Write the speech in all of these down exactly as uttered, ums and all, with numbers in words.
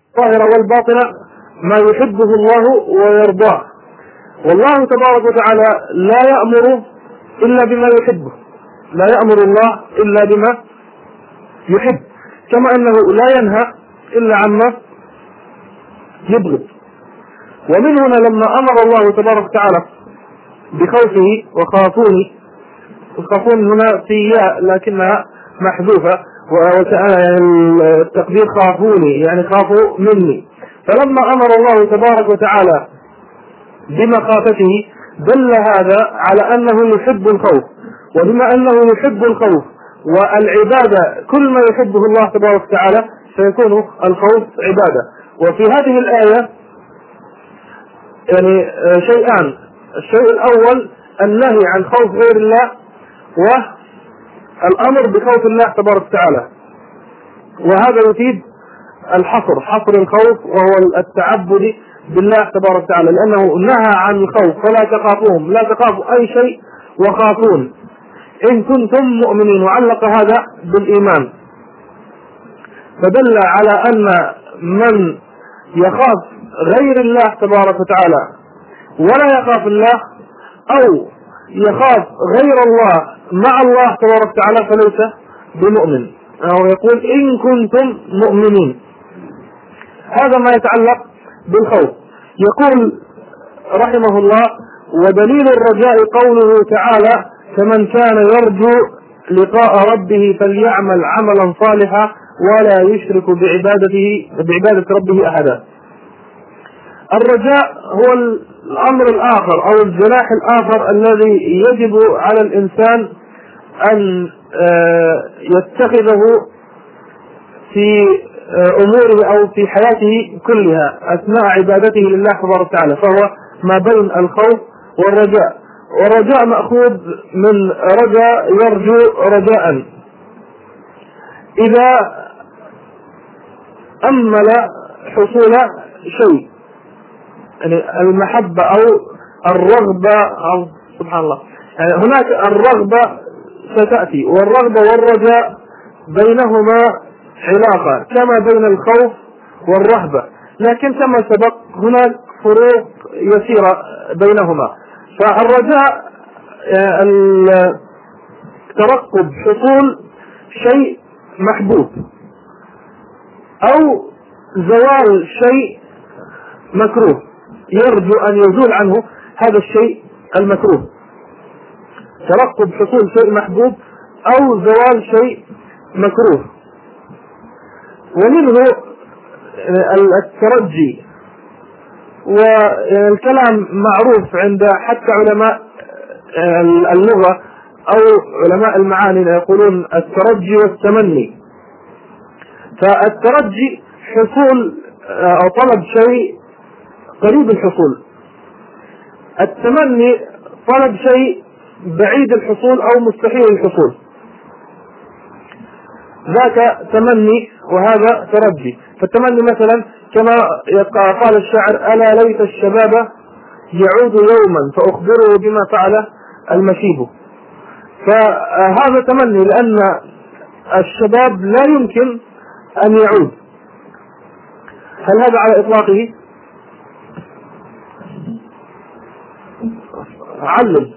الظاهرة والباطنة ما يحبه الله ويرضاه. والله تبارك وتعالى لا يأمر إلا بما يحبه، لا يأمر الله إلا بما يحب، كما أنه لا ينهى إلا عما يبغض. ومن هنا لما أمر الله تبارك وتعالى بخوفه وخافوني، الخافون هنا في ياء لكنها محذوفة، والتقدير خافوني يعني خافوا مني. فلما أمر الله تبارك وتعالى بمخافته دل هذا على أنه يحب الخوف، وبما أنه يحب الخوف والعبادة كل ما يحبه الله تبارك وتعالى سيكون الخوف عبادة. وفي هذه الآية يعني شيئان: الشيء الأول النهي عن خوف غير الله، والأمر بخوف الله تبارك وتعالى، وهذا يفيد الحصر، حصر الخوف وهو التعبد بالله تبارك وتعالى، لأنه نهى عن الخوف فلا تخافوهم، لا تخافوا أي شيء وخافون إن كنتم مؤمنين، وعلق هذا بالإيمان، فدل على أن من يخاف غير الله تبارك وتعالى ولا يخاف الله، أو يخاف غير الله مع الله تبارك وتعالى فليس بمؤمن، أو يقول إن كنتم مؤمنين. هذا ما يتعلق بالخوف. يقول رحمه الله: ودليل الرجاء قوله تعالى: فمن كان يرجو لقاء ربه فليعمل عملا صالحا ولا يشرك بعبادته بعبادة ربه أحدا. الرجاء هو الأمر الآخر أو الجناح الآخر الذي يجب على الإنسان أن يتخذه في أموره أو في حياته كلها أثناء عبادته لله تبارك وتعالى، فهو ما بين الخوف والرجاء. والرجاء مأخوذ من رجاء يرجو رجاء، إذا أمل حصول شيء، يعني المحبة أو الرغبة أو سبحان الله، يعني هناك الرغبة ستأتي، والرغبة والرجاء بينهما علاقة كما بين الخوف والرهبة، لكن كما سبق هناك فروق يسيرة بينهما. فالرجاء ترقب حصول شيء محبوب أو زوال شيء مكروه، يرجو أن يزول عنه هذا الشيء المكروه. ترقب حصول شيء محبوب أو زوال شيء مكروه. ومنه الترجي، والكلام معروف عند حتى علماء اللغة أو علماء المعاني يقولون الترجي والتمني. فالترجي حصول أو طلب شيء قريب الحصول، التمني طلب شيء بعيد الحصول أو مستحيل الحصول، ذاك تمني وهذا ترجي. فالتمني مثلا كما قال الشاعر: ألا ليت الشباب يعود يوما فأخبره بما فعل المشيب. فهذا تمني لأن الشباب لا يمكن أن يعود. هل هذا على إطلاقه؟ علم.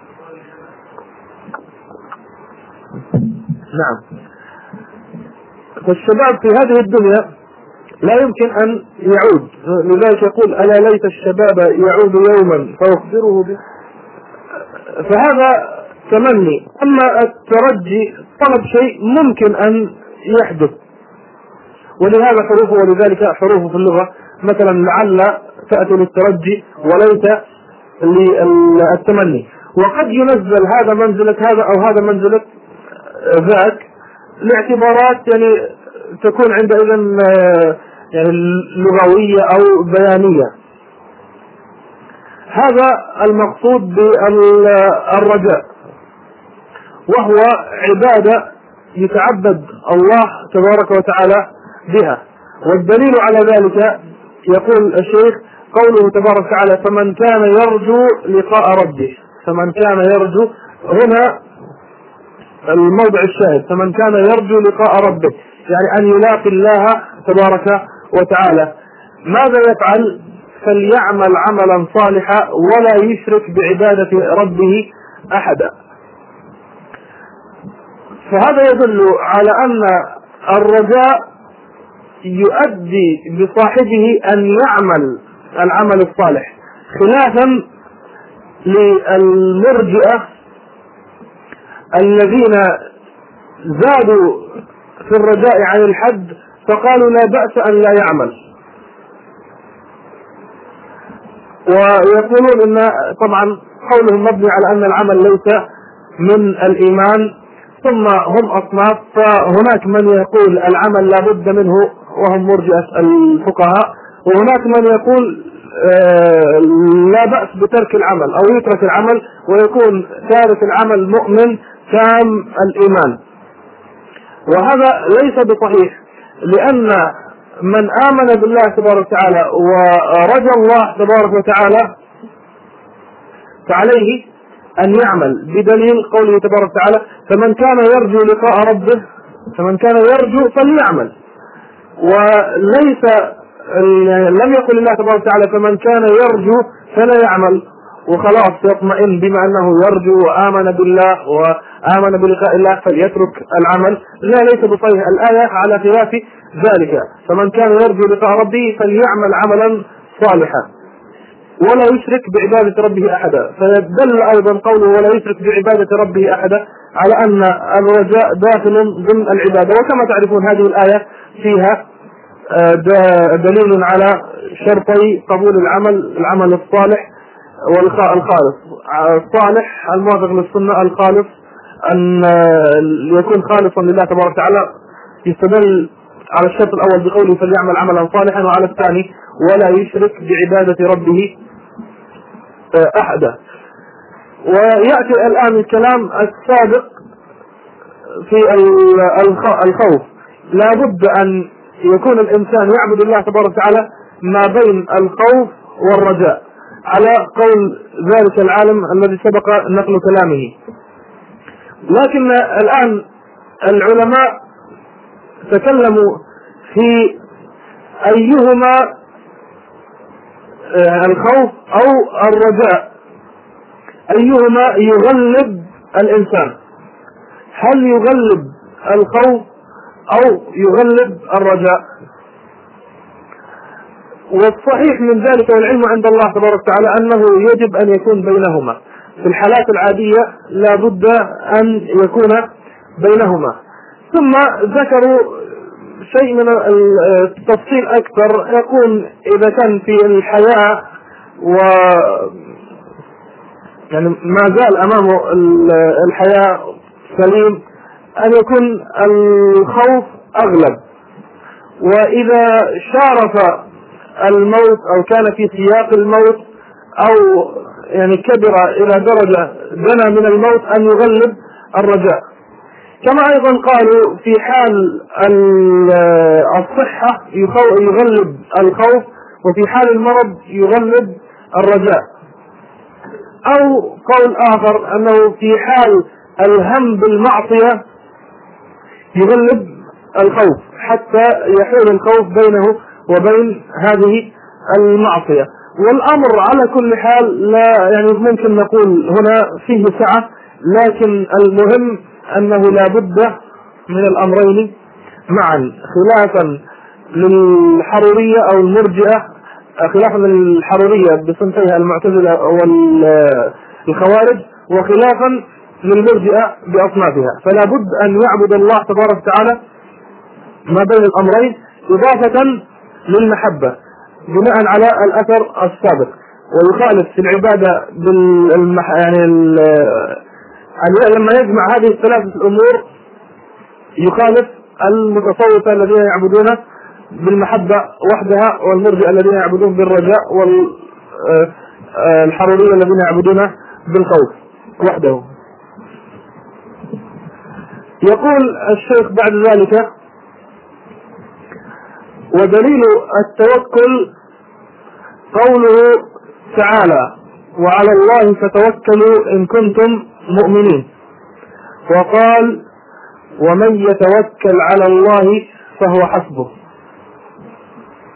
نعم. فالشباب في هذه الدنيا لا يمكن أن يعود، لذلك يقول: ألا ليت الشباب يعود يوما فأخبره به. فهذا تمني. أما الترجي طلب شيء ممكن أن يحدث، ولهذا حروفه، ولذلك حروفه في اللغة مثلا لعل تأتي للترجي وليت للتمني. وقد ينزل هذا منزلة هذا أو هذا منزلة ذاك لاعتبارات يعني تكون عندئذ يعني لغوية أو بيانية. هذا المقصود بالرجاء، وهو عبادة يتعبد الله تبارك وتعالى بها. والدليل على ذلك يقول الشيخ قوله تبارك وتعالى: فمن كان يرجو لقاء ربه. فمن كان يرجو هنا الموضع الشاهد، فمن كان يرجو لقاء ربه، يعني أن يلاقي الله تبارك وتعالى ماذا يفعل؟ فليعمل عملا صالحا ولا يشرك بعبادة ربه أحدا. فهذا يدل على أن الرجاء يؤدي بصاحبه أن يعمل العمل الصالح، خلافا للمرجئة الذين زادوا في الرجاء عن الحد فقالوا لا بأس أن لا يعمل، ويقولون إن طبعا قولهم مبني على أن العمل ليس من الإيمان. ثم هم أصناف، فهناك من يقول العمل لا بد منه وهم مرجئة الفقهاء، وهناك من يقول آه لا بأس بترك العمل أو يترك العمل ويكون تارك العمل مؤمن تام الإيمان. وهذا ليس بصحيح، لأن من آمن بالله تبارك وتعالى ورجى الله تبارك وتعالى فعليه أن يعمل، بدليل قوله تبارك وتعالى فمن كان يرجو لقاء ربه فمن كان يرجو فليعمل. وليس لم يقل الله تبارك وتعالى فمن كان يرجو فلا يعمل وخلاص يطمئن بما أنه يرجو وآمن بالله وآمن بلقاء الله فليترك العمل. لا، ليس بصحيح. الآية على خلاف ذلك، فمن كان يرجو لقاء ربه فليعمل عملا صالحا ولا يشرك بعبادة ربه أحدا. فيدل أيضا قوله ولا يشرك بعبادة ربه أحدا على أن الرجاء داخل ضمن العبادة. وكما تعرفون هذه الآية فيها دليل على شرطي قبول العمل، العمل الصالح والخالص. الصالح الموافق للسنة، الخالص أن يكون خالصا لله تبارك وتعالى. يستدل على الشرط الأول بقوله فليعمل عملا صالحا، وعلى الثاني ولا يشرك بعبادة ربه أحدا. ويأتي الآن الكلام السابق في الخوف. لا بد أن يكون الإنسان يعبد الله تبارك وتعالى ما بين الخوف والرجاء على قول ذلك العالم الذي سبق نقل كلامه. لكن الآن العلماء تكلموا في أيهما الخوف أو الرجاء، أيهما يغلب الإنسان، هل يغلب الخوف أو يغلب الرجاء؟ والصحيح من ذلك والعلم عند الله تبارك وتعالى أنه يجب أن يكون بينهما. في الحالات العادية لا بد أن يكون بينهما. ثم ذكروا شيء من التفصيل أكثر، يكون إذا كان في الحياة و يعني ما زال أمامه الحياة سليم أن يكون الخوف أغلب، وإذا شارف الموت أو كان في سياق الموت أو يعني كبر إلى درجة دنا من الموت أن يغلب الرجاء. كما أيضا قالوا في حال الصحة يغلب الخوف، وفي حال المرض يغلب الرجاء. أو قول آخر أنه في حال الهم بالمعصية يغلب الخوف حتى يحول الخوف بينه وبين هذه المعصية. والأمر على كل حال لا يعني ممكن نقول هنا فيه سعة، لكن المهم أنه لا بد من الأمرين معا، خلافا للحرورية أو المرجئة، خلافا للحرورية بصنفيها المعتزلة والخوارج، وخلافا للمرجئة بأصنافها. فلا بد أن يعبد الله تبارك وتعالى ما بين الأمرين إضافة للمحبة بناء على الأثر السابق. ويخالف في العبادة بالمح... يعني ال... لما يجمع هذه الثلاثة الأمور يخالف المتصوفة الذين يعبدون بالمحبة وحدها، والمرجئة الذين يعبدون بالرجاء، والحرورية الذين يعبدون بالخوف وحده. يقول الشيخ بعد ذلك ودليل التوكل قوله تعالى وعلى الله فتوكلوا إن كنتم مؤمنين، وقال ومن يتوكل على الله فهو حسبه.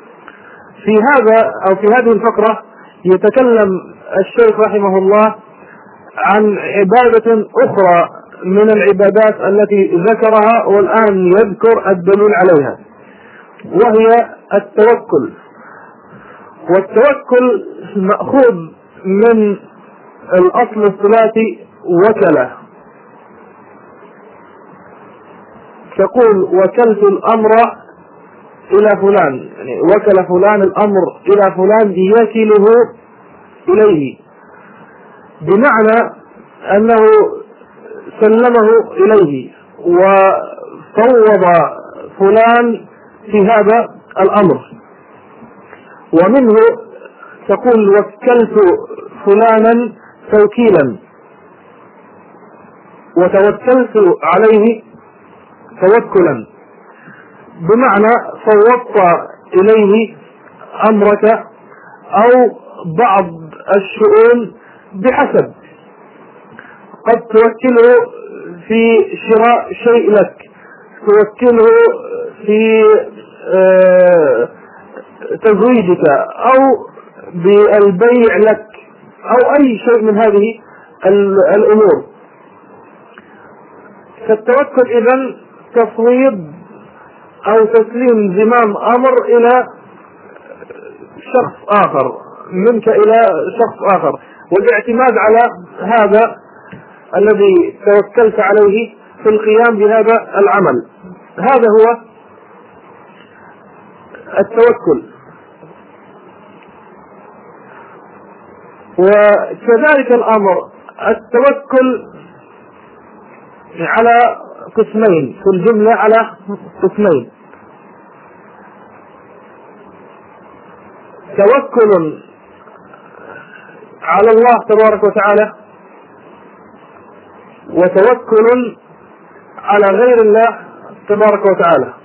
في هذا أو في هذه الفقرة يتكلم الشيخ رحمه الله عن عبادة أخرى من العبادات التي ذكرها، والآن يذكر الدليل عليها، وهي التوكل. والتوكل مأخوذ من الأصل الثلاثي وكله، تقول وكلت الأمر إلى فلان، يعني وكل فلان الأمر إلى فلان يكله إليه، بمعنى أنه سلمه إليه وفوض فلان في هذا الأمر. ومنه تقول وكلت فلانا توكيلا، وتوكلت عليه توكلا، بمعنى فوضت إليه أمرك أو بعض الشؤون بحسب، قد توكله في شراء شيء لك، توكله في تزويجك أو بالبيع لك أو أي شيء من هذه الأمور. فالتوكل إذن تفويض أو تسليم زمام أمر إلى شخص آخر، منك إلى شخص آخر، والاعتماد على هذا الذي توكلت عليه في القيام بهذا العمل. هذا هو التوكل. وكذلك الأمر التوكل على قسمين، في الجملة على قسمين: توكل على الله تبارك وتعالى، وتوكل على غير الله تبارك وتعالى.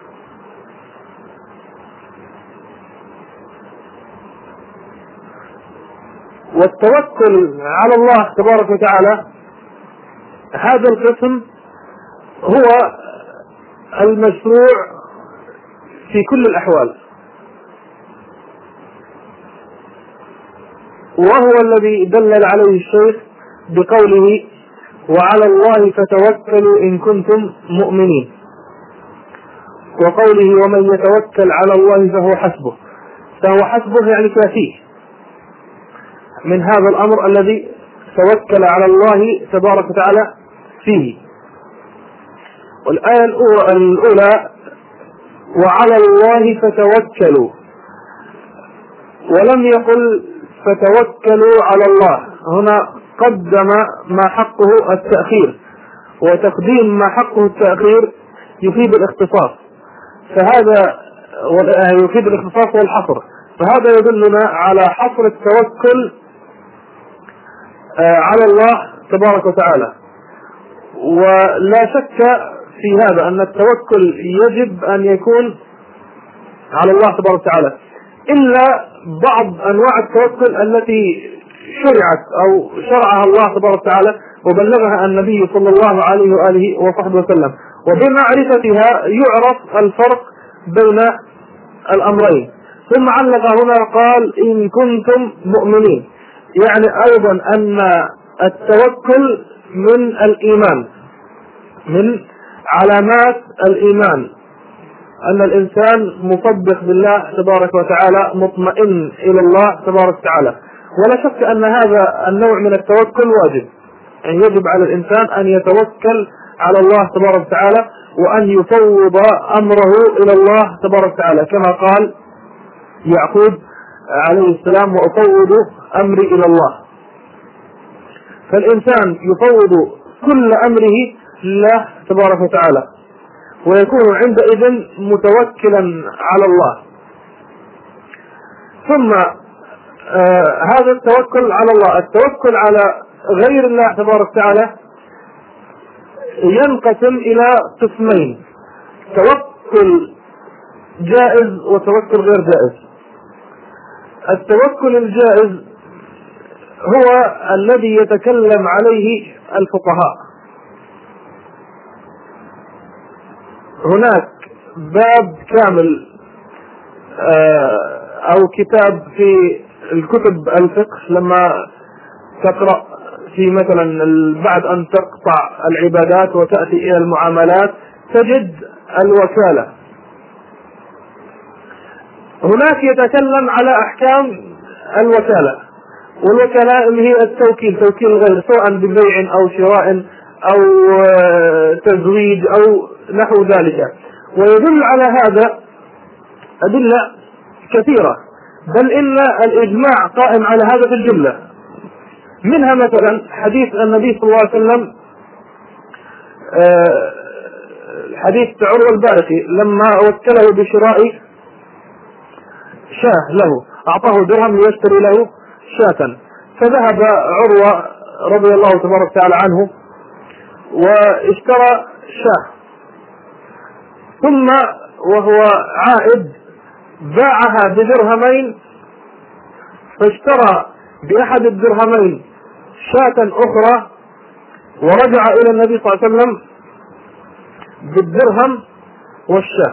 والتوكل على الله تبارك وتعالى هذا القسم هو المشروع في كل الأحوال، وهو الذي دلل عليه الشيخ بقوله وعلى الله فتوكلوا إن كنتم مؤمنين، وقوله ومن يتوكل على الله فهو حسبه. فهو حسبه يعني كافيه من هذا الأمر الذي توكل على الله تبارك وتعالى فيه. والآية الأولى وعلى الله فتوكلوا، ولم يقل فتوكلوا على الله، هنا قدم ما حقه التأخير، وتقديم ما حقه التأخير يفيد الاختصاص، فهذا يفيد الاختصاص والحصر، فهذا يدلنا على حصر التوكل على الله تبارك وتعالى. ولا شك في هذا أن التوكل يجب أن يكون على الله تبارك وتعالى، إلا بعض أنواع التوكل التي شرعت أو شرعها الله تبارك وتعالى وبلغها النبي صلى الله عليه وآله وصحبه وسلم، وبمعرفتها يعرف الفرق بين الأمرين. ثم علق هنا قال إن كنتم مؤمنين، يعني أيضا أن التوكل من الإيمان، من علامات الإيمان، أن الإنسان مصدق بالله تبارك وتعالى مطمئن إلى الله تبارك وتعالى. ولا شك أن هذا النوع من التوكل واجب، يعني يجب على الإنسان أن يتوكل على الله تبارك وتعالى وأن يفوض أمره إلى الله تبارك وتعالى، كما قال يعقوب عليه السلام وأفوض أمري إلى الله. فالإنسان يفوض كل أمره لله تبارك وتعالى ويكون عندئذ متوكلا على الله. ثم آه هذا التوكل على الله. التوكل على غير الله تبارك وتعالى ينقسم إلى قسمين: توكل جائز وتوكل غير جائز. التوكل الجائز هو الذي يتكلم عليه الفقهاء. هناك باب كامل آه أو كتاب في الكتب الفقه لما تقرأ في مثلا بعد أن تقطع العبادات وتأتي إلى المعاملات تجد الوكالة. هناك يتكلم على أحكام الوكالة، والوكالة اللي هي التوكيل، توكيل الغير سواء ببيع أو شراء أو تزويج أو نحو ذلك. ويدل على هذا أدلة كثيرة، بل إن الإجماع قائم على هذا في الجملة. منها مثلا حديث النبي صلى الله عليه وسلم، حديث عروة البارقي لما وكله بشراء شاه له، أعطاه درهم ليشتري له شاة، فذهب عروة رضي الله تبارك وتعالى عنه واشترى شاه، ثم وهو عائد باعها بدرهمين، فاشترى بأحد الدرهمين شاة أخرى ورجع إلى النبي صلى الله عليه وسلم بالدرهم والشاه،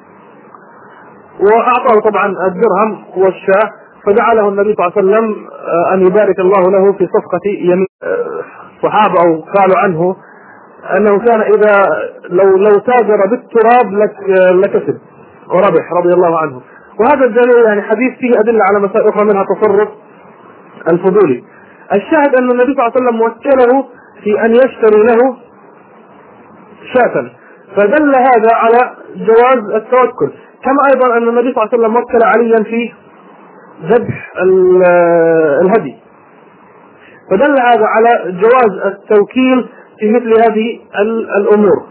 وأعطاه طبعا الدرهم والشاه، فجعله النبي صلى الله عليه وسلم أن يبارك الله له في صفقة يمين. صحابة أو قالوا عنه أنه كان إذا لو لو تاجر بالتراب لكسب وربح رضي الله عنه. وهذا الدليل يعني حديث فيه أدلة على مسائل أخرى منها تصرف الفضولي. الشاهد أن النبي صلى الله عليه وسلم وكله في أن يشتري له شاة، فدل هذا على جواز التوكل. كما أيضا أن النبي صلى الله عليه وسلم وكل عليا في ذبح الهدي، فدل هذا على جواز التوكيل في مثل هذه الأمور،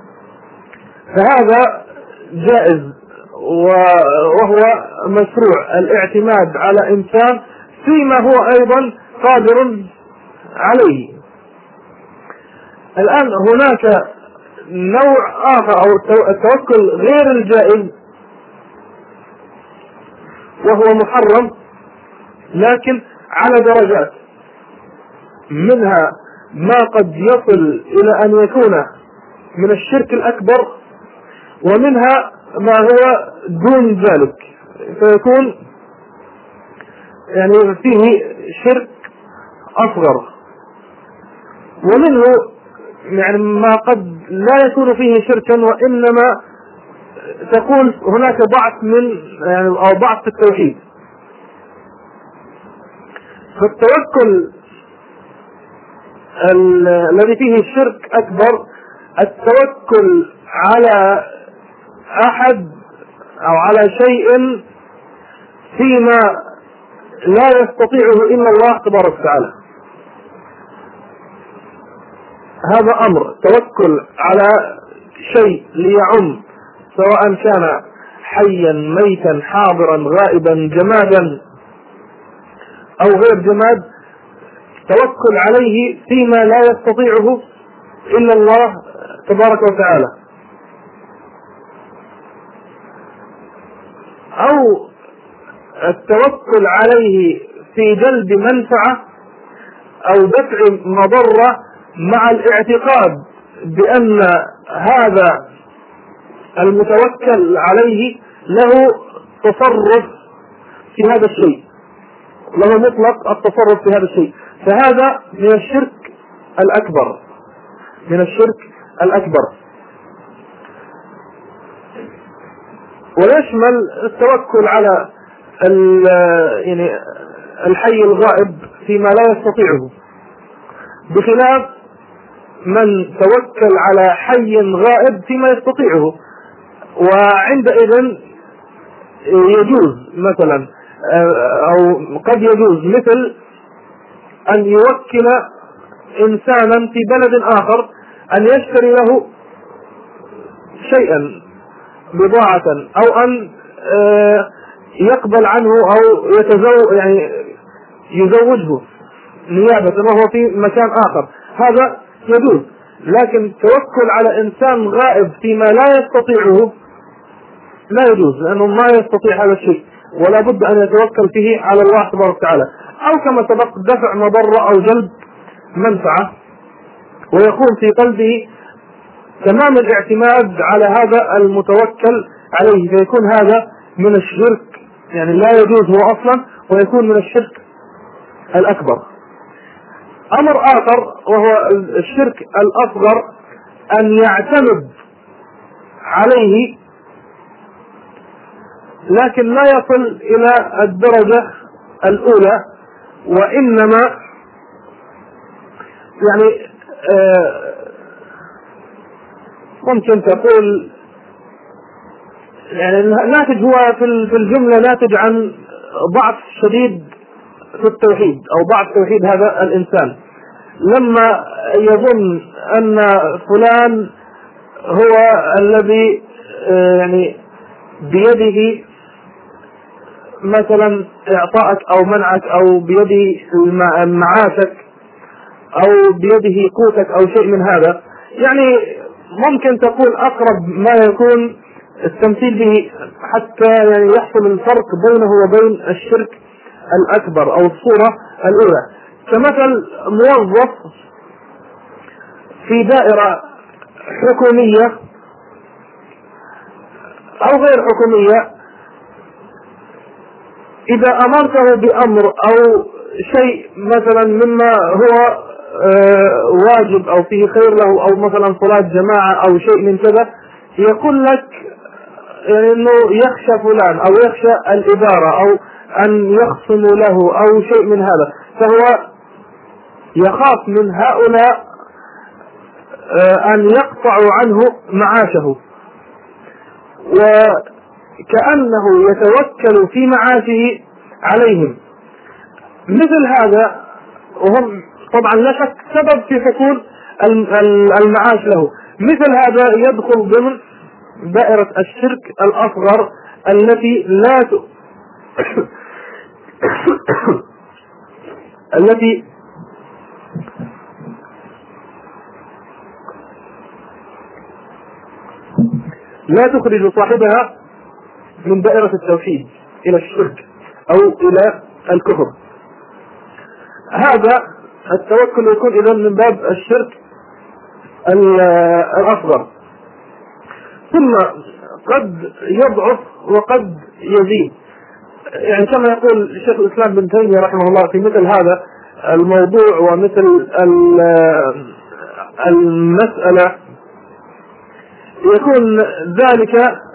فهذا جائز وهو مشروع الاعتماد على إنسان فيما هو أيضا قادر عليه. الآن هناك نوع آخر أو التوكل غير الجائز وهو محرم لكن على درجات، منها ما قد يصل إلى أن يكون من الشرك الأكبر، ومنها ما هو دون ذلك فيكون يعني فيه شرك أصغر، ومنه يعني ما قد لا يكون فيه شركا وإنما تكون هناك ضعف من يعني أو ضعف في التوحيد. فالتوكل الذي فيه الشرك أكبر التوكل على أحد أو على شيء فيما لا يستطيعه إلا الله تبارك وتعالى. هذا أمر توكل على شيء ليعم سواء كان حيا ميتا حاضرا غائبا جمادا أو غير جماد، توكل عليه فيما لا يستطيعه إلا الله تبارك وتعالى، أو التوكل عليه في جلب منفعة أو دفع مضرة مع الاعتقاد بأن هذا المتوكل عليه له تصرف في هذا الشيء، له مطلق التصرف في هذا الشيء، فهذا من الشرك الأكبر من الشرك الأكبر. ويشمل التوكل على يعني الحي الغائب فيما لا يستطيعه، بخلاف من توكل على حي غائب فيما يستطيعه. وعندئذ يجوز مثلا أو قد يجوز مثل أن يوكل إنسانا في بلد آخر أن يشتري له شيئا بضاعة، أو أن يقبل عنه أو يتزوج يعني يزوجه نيابة وهو في مكان آخر، هذا يجوز. لكن التوكل على إنسان غائب فيما لا يستطيعه لا يجوز، لأنه ما يستطيع هذا الشيء ولا بد أن يتوكل فيه على الله تبارك وتعالى، أو كما سبق دفع مضرة أو جلب منفعة، ويكون في قلبه تمام الاعتماد على هذا المتوكل عليه، فيكون هذا من الشرك يعني لا يجوز هو أصلا ويكون من الشرك الأكبر. أمر آخر وهو الشرك الأصغر أن يعتمد عليه لكن لا يصل إلى الدرجة الأولى، وإنما يعني آه ممكن تقول يعني الناتج هو في الجملة ناتج عن ضعف شديد في التوحيد أو ضعف توحيد هذا الإنسان، لما يظن أن فلان هو الذي يعني بيده مثلا إعطائك أو منعك أو بيده معاشك أو بيده قوتك أو شيء من هذا، يعني ممكن تقول أقرب ما يكون التمثيل به حتى يعني يحصل الفرق بينه وبين الشرك الأكبر أو الصورة الأولى، كمثل موظف في دائرة حكومية أو غير حكومية، إذا أمرته بأمر أو شيء مثلا مما هو واجب أو فيه خير له أو مثلا صلاة جماعة أو شيء من كذا، يقول لك إنه يخشى فلان أو يخشى الإدارة أو أن يخصموا له أو شيء من هذا، فهو يخاف من هؤلاء أن يقطعوا عنه معاشه، وكأنه يتوكل في معاشه عليهم. مثل هذا وهم طبعا لا شك سبب في حصول المعاش له، مثل هذا يدخل ضمن دائرة الشرك الأصغر التي لا ت... التي لا تخرج صاحبها من دائرة التوحيد إلى الشرك أو إلى الكفر. هذا التوكل يكون إذن من باب الشرك الأصغر. ثم قد يضعف وقد يزيد، يعني كما يقول الشيخ الإسلام بن تيمية رحمه الله في مثل هذا الموضوع ومثل المسألة، يكون ذلك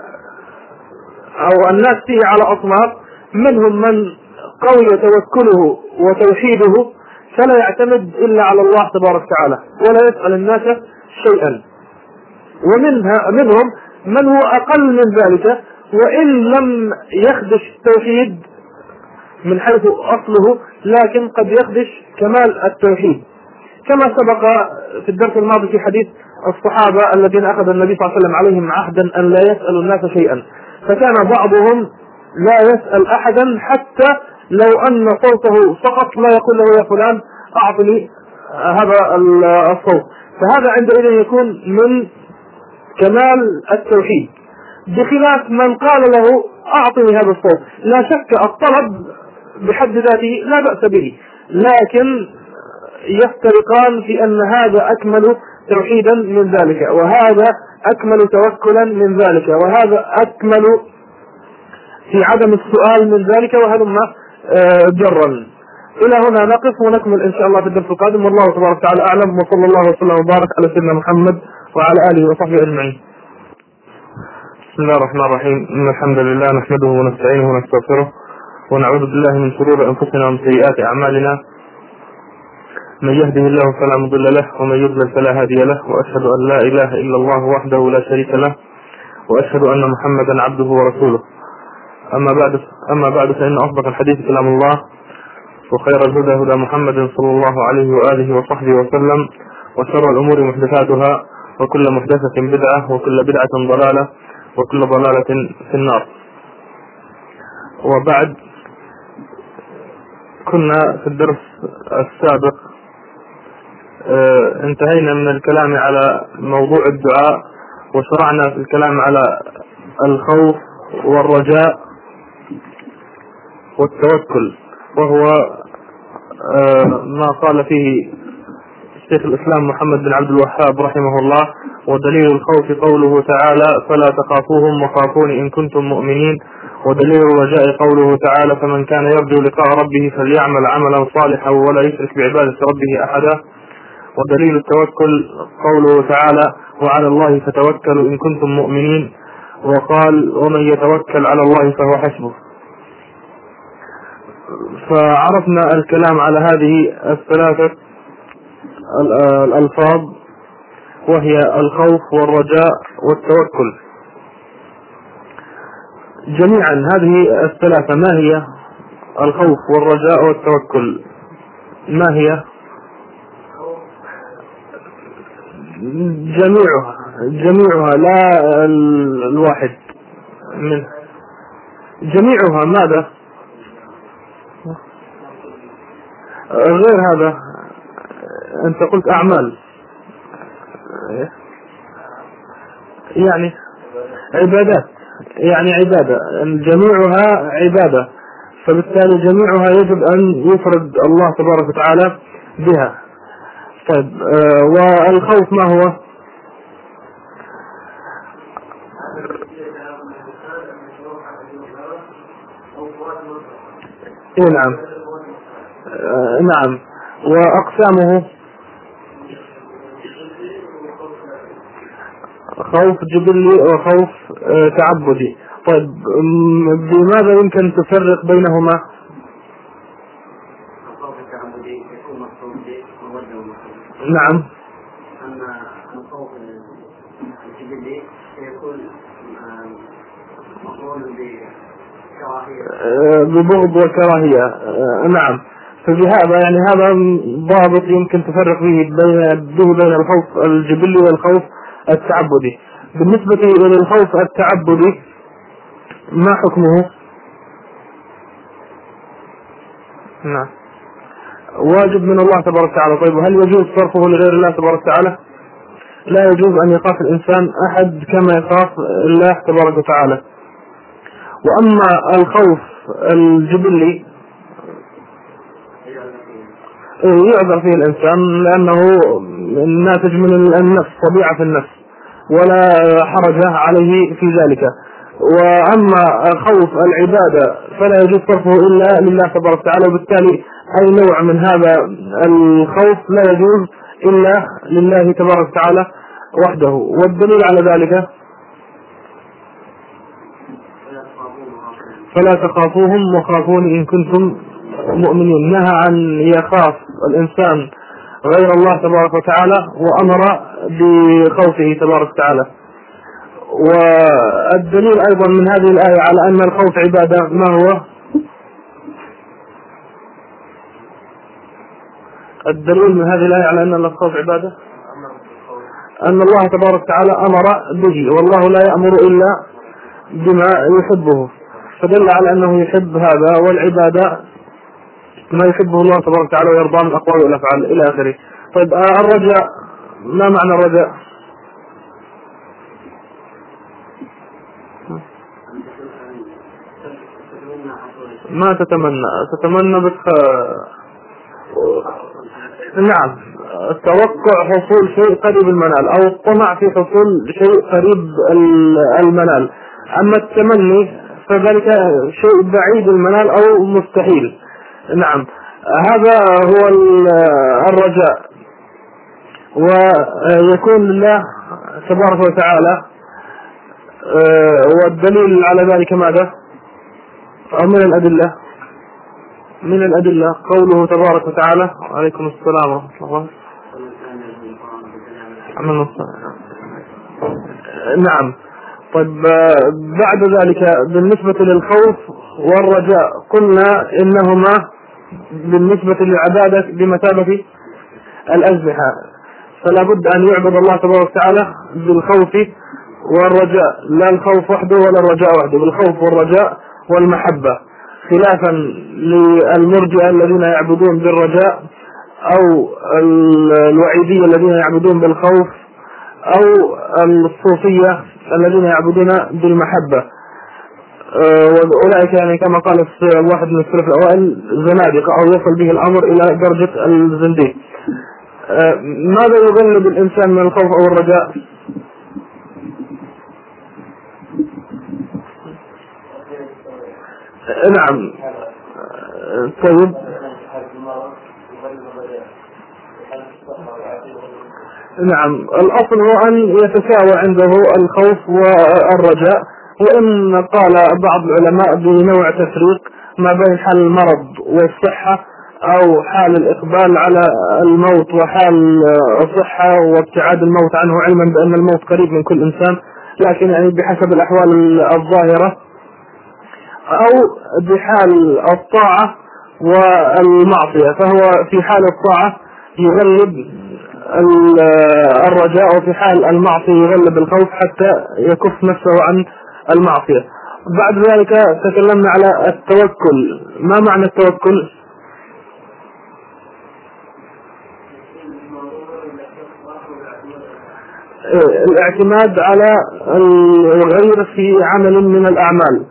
أو الناس فيه على أصناف، منهم من قوي توكله وتوحيده فلا يعتمد إلا على الله تبارك وتعالى ولا يسأل الناس شيئا، ومنها منهم من هو أقل من ذلك وإن لم يخدش التوحيد من حيث أصله لكن قد يخدش كمال التوحيد، كما سبق في الدرس الماضي في حديث الصحابة الذين أخذ النبي صلى الله عليه وسلم عليهم عهدا أن لا يسألوا الناس شيئا، فكان بعضهم لا يسأل أحدا حتى لو أن صوته سقط لا يقول له يا فلان أعطني هذا الصوت، فهذا عندئذ يكون من كمال التوحيد، بخلاف من قال له أعطني هذا الصوت. لا شك الطلب بحد ذاته لا بأس به، لكن يفترقان في أن هذا أكمل توحيدا من ذلك وهذا أكمل توكلا من ذلك وهذا أكمل في عدم السؤال من ذلك، وهذا ما جرا. إلى هنا نقف ونكمل إن شاء الله في الدرس القادم، والله تبارك وتعالى أعلم، وصلى الله وسلم وبارك على سيدنا محمد وعلى آله وصحبه أجمعين. بسم الله الرحمن الرحيم، إن الحمد لله نحمده ونستعينه ونستغفره ونعوذ بالله من شرور أنفسنا ومن سيئات أعمالنا، من يهده الله فلا مضل له ومن يضلل فلا هادي له، وأشهد أن لا إله إلا الله وحده لا شريك له، وأشهد أن محمدا عبده ورسوله. أما بعد أما بعد فإن أصدق الحديث كلام الله، وخير الهدى هدى محمد صلى الله عليه وآله وصحبه وسلم، وشر الأمور محدثاتها، وكل محدثة بدعة، وكل بدعة ضلالة، وكل ضلالة في النار. وبعد، كنا في الدرس السابق اه انتهينا من الكلام على موضوع الدعاء، وشرعنا في الكلام على الخوف والرجاء والتوكل، وهو اه ما قال فيه شيخ الإسلام محمد بن عبد الوهاب رحمه الله: ودليل الخوف قوله تعالى: فلا تخافوهم وخافوني إن كنتم مؤمنين، ودليل الرجاء قوله تعالى: فمن كان يرجو لقاء ربه فليعمل عملا صالحا ولا يشرك بعبادة ربه أحدا. ودليل التوكل قوله تعالى: وعلى الله فتوكلوا إن كنتم مؤمنين. وقال: ومن يتوكل على الله فهو حسبه. فعرفنا الكلام على هذه الثلاثة الألفاظ، وهي الخوف والرجاء والتوكل جميعا. هذه الثلاثة ما هي؟ الخوف والرجاء والتوكل ما هي؟ جميعها جميعها لا الواحد من جميعها. ماذا غير هذا؟ أنت قلت أعمال، يعني عبادات، يعني عبادة، جميعها عبادة، فبالتالي جميعها يجب أن يفرد الله تبارك وتعالى بها. طيب، آه والخوف ما هو؟ إيه نعم، آه نعم. وأقسامه: خوف جبلي وخوف آه تعبدي. طيب، بماذا يمكن تفرق بينهما؟ نعم. أما الخوف الجبلي يكون مقرون بكراهية، ببغض وكراهية. نعم. فبهذا يعني هذا ضابط يمكن تفرق به بين به بين الخوف الجبلي والخوف التعبدي. بالنسبة للخوف التعبدي ما حكمه؟ نعم، واجب من الله تبارك وتعالى. طيب، هل يجوز صرفه لغير الله تبارك وتعالى؟ لا يجوز أن يخاف الإنسان أحد كما يخاف الله تبارك وتعالى. وأما الخوف الجبلي يعذر فيه الإنسان لأنه ناتج من النفس، طبيعة النفس، ولا حرج عليه في ذلك. وأما خوف العبادة فلا يجوز صرفه إلا لله تبارك وتعالى، وبالتالي أي نوع من هذا الخوف لا يجوز إلا لله تبارك وتعالى وحده. والدليل على ذلك: فلا تخافوهم وخافون إن كنتم مؤمنين. نهى عن يخاف الإنسان غير الله تبارك وتعالى وأمر بخوفه تبارك وتعالى. والدليل أيضا من هذه الآية على أن الخوف عبادة ما هو؟ الدليل من هذه الآية على أن الخوف عبادة أن الله تبارك وتعالى أمر به، والله لا يأمر إلا بما يحبه، فدل على أنه يحب هذا، والعبادة ما يحبه الله تبارك وتعالى ويرضى من الأقوال والأفعال إلى آخره. طيب، الرجاء ما معنى الرجاء؟ ما تتمنى تتمنى بك نعم، توقع حصول شيء قريب المنال أو الطمع في حصول شيء قريب المنال. أما التمني فذلك شيء بعيد المنال أو مستحيل. نعم، هذا هو الرجاء. ويكون لله تبارك وتعالى. والدليل على ذلك ماذا؟ أو من الأدلة من الأدلة قوله تبارك وتعالى: عليكم السلام ورحمة الله. نعم. طيب، بعد ذلك بالنسبة للخوف والرجاء قلنا إنهما بالنسبة للعبادة بمثابة الأجنحة، فلا بد أن يعبد الله تبارك وتعالى بالخوف والرجاء، لا الخوف وحده ولا الرجاء وحده، بالخوف والرجاء والمحبة، خلافا للمرجئة الذين يعبدون بالرجاء، أو الوعيدية الذين يعبدون بالخوف، أو الصوفية الذين يعبدون بالمحبة. وأولئك يعني كما قال واحد من السلف الأوائل زنادقة، أو يصل به الأمر إلى درجة الزنديق. ماذا يغلب الإنسان من الخوف أو الرجاء؟ نعم. طيب نعم، الأصل هو أن يتساوى عنده الخوف والرجاء، وإن قال بعض العلماء بنوع تفريق ما بين حال المرض والصحة أو حال الإقبال على الموت وحال الصحة وابتعاد الموت عنه، علما بأن الموت قريب من كل إنسان، لكن يعني بحسب الأحوال الظاهرة، أو بحال الطاعة والمعصية، فهو في حال الطاعة يغلب الرجاء وفي حال المعصية يغلب الخوف حتى يكف نفسه عن المعصية. بعد ذلك تكلمنا على التوكل. ما معنى التوكل؟ الاعتماد على الغير في عمل من الأعمال.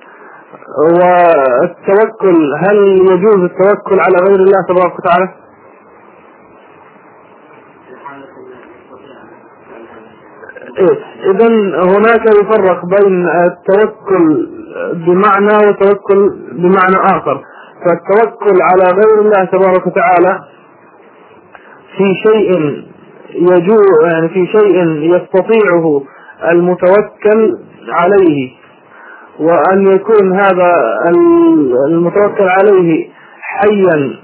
والتوكل، هل يجوز التوكل على غير الله تبارك وتعالى؟ إذن هناك يفرق بين التوكل بمعنى والتوكل بمعنى آخر. فالتوكل على غير الله تبارك وتعالى في شيء يجوز، يعني في شيء يستطيعه المتوكل عليه، وأن يكون هذا المتوكل عليه حيا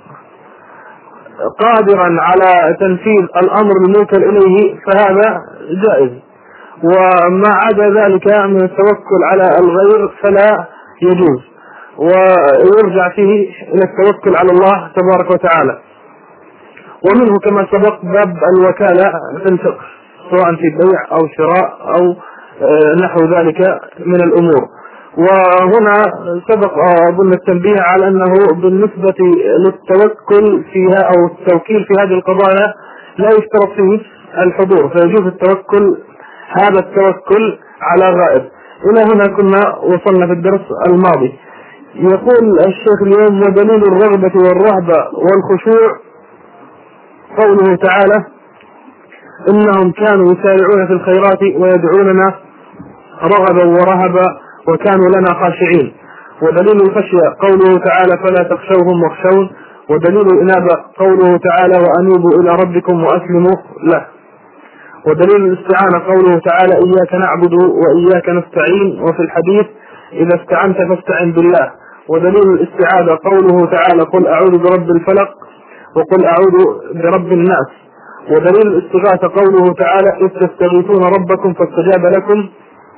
قادرا على تنفيذ الأمر الموكل إليه، فهذا جائز. وما عدا ذلك من التوكل على الغير فلا يجوز، ويرجع فيه إلى التوكل على الله تبارك وتعالى. ومنه كما سبق باب الوكالة في الفقه، سواء في بيع أو شراء أو نحو ذلك من الأمور. وهنا سبق أظن التنبيه على أنه بالنسبة للتوكل فيها أو التوكيل في هذه القضايا لا يشترط فيه الحضور، فيجوز التوكل، هذا التوكل على غائب. إلى هنا كنا وصلنا في الدرس الماضي. يقول الشيخ اليوم: ودليل الرغبة والرهبة والخشوع قوله تعالى: إنهم كانوا يسارعون في الخيرات ويدعوننا رغبا ورهبا وكانوا لنا خاشعين. ودليل الخشية قوله تعالى: فلا تخشوهم واخشون. ودليل الإنابة قوله تعالى: وأنيبوا إلى ربكم وأسلموا له. ودليل الاستعانة قوله تعالى: إياك نعبد وإياك نستعين. وفي الحديث: إذا استعنت فاستعن بالله. ودليل الاستعاذة قوله تعالى: قل أعوذ برب الفلق وقل أعوذ برب الناس. ودليل الاستغاثة قوله تعالى: إذ تستغيثون ربكم فاستجاب لكم.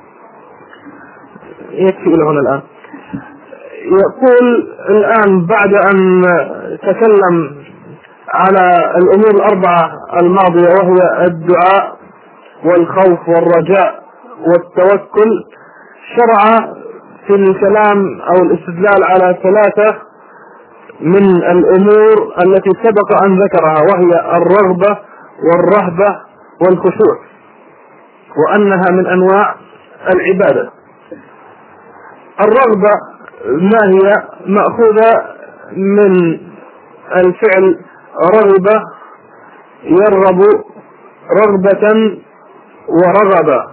يكفي إلى هنا الآن. يقول الآن بعد أن تكلم على الأمور الأربعة الماضية، وهي الدعاء والخوف والرجاء والتوكل، شرع في الكلام أو الاستدلال على ثلاثة من الأمور التي سبق أن ذكرها، وهي الرغبة والرهبة والخشوع، وأنها من أنواع العبادة. الرغبة ما هي؟ مأخوذة من الفعل رغبة يرغب رغبة ورغبة.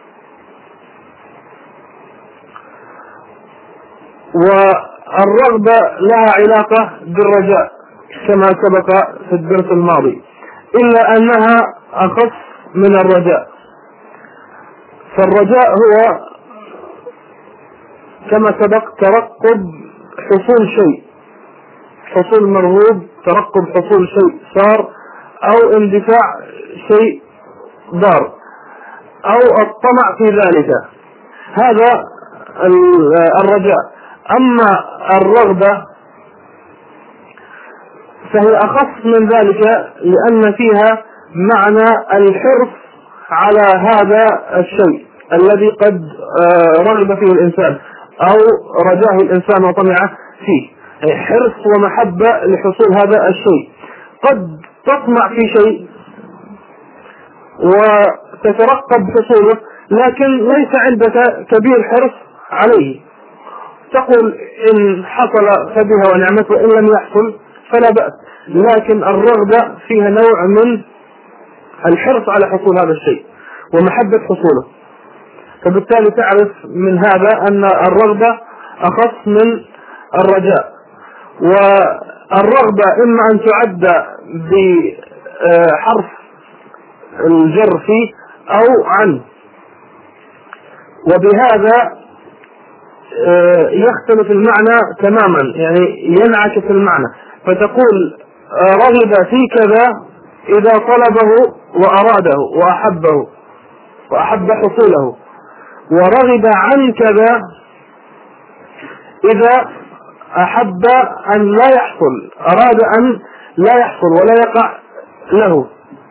والرغبة لها علاقة بالرجاء كما سبق في الدرس الماضي، إلا أنها أخف من الرجاء. فالرجاء هو كما سبق ترقب حصول شيء، حصول مرغوب، ترقب حصول شيء صار، أو اندفاع شيء ضار، أو الطمع في ذلك، هذا الرجاء. أما الرغبة فهي أخف من ذلك، لأن فيها معنى الحرص على هذا الشيء الذي قد رغب فيه الإنسان أو رجاه الإنسان وطمع فيه، حرص ومحبة لحصول هذا الشيء. قد تطمع في شيء وتترقب حصوله، لكن ليس عندك كبير حرص عليه، تقول إن حصل فبها ونعمته، وإن لم يحصل فلا بأس. لكن الرغبة فيها نوع من الحرص على حصول هذا الشيء ومحبة حصوله، فبالتالي تعرف من هذا أن الرغبة أخص من الرجاء. والرغبة إما أن تعد بحرف الجر فيه أو عن، وبهذا يختلف المعنى تماما، يعني ينعكس المعنى. فتقول رغب في كذا إذا طلبه وأراده وأحبه وأحب حصوله، ورغب عن كذا إذا أحب أن لا يحصل، أراد أن لا يحصل ولا يقع له.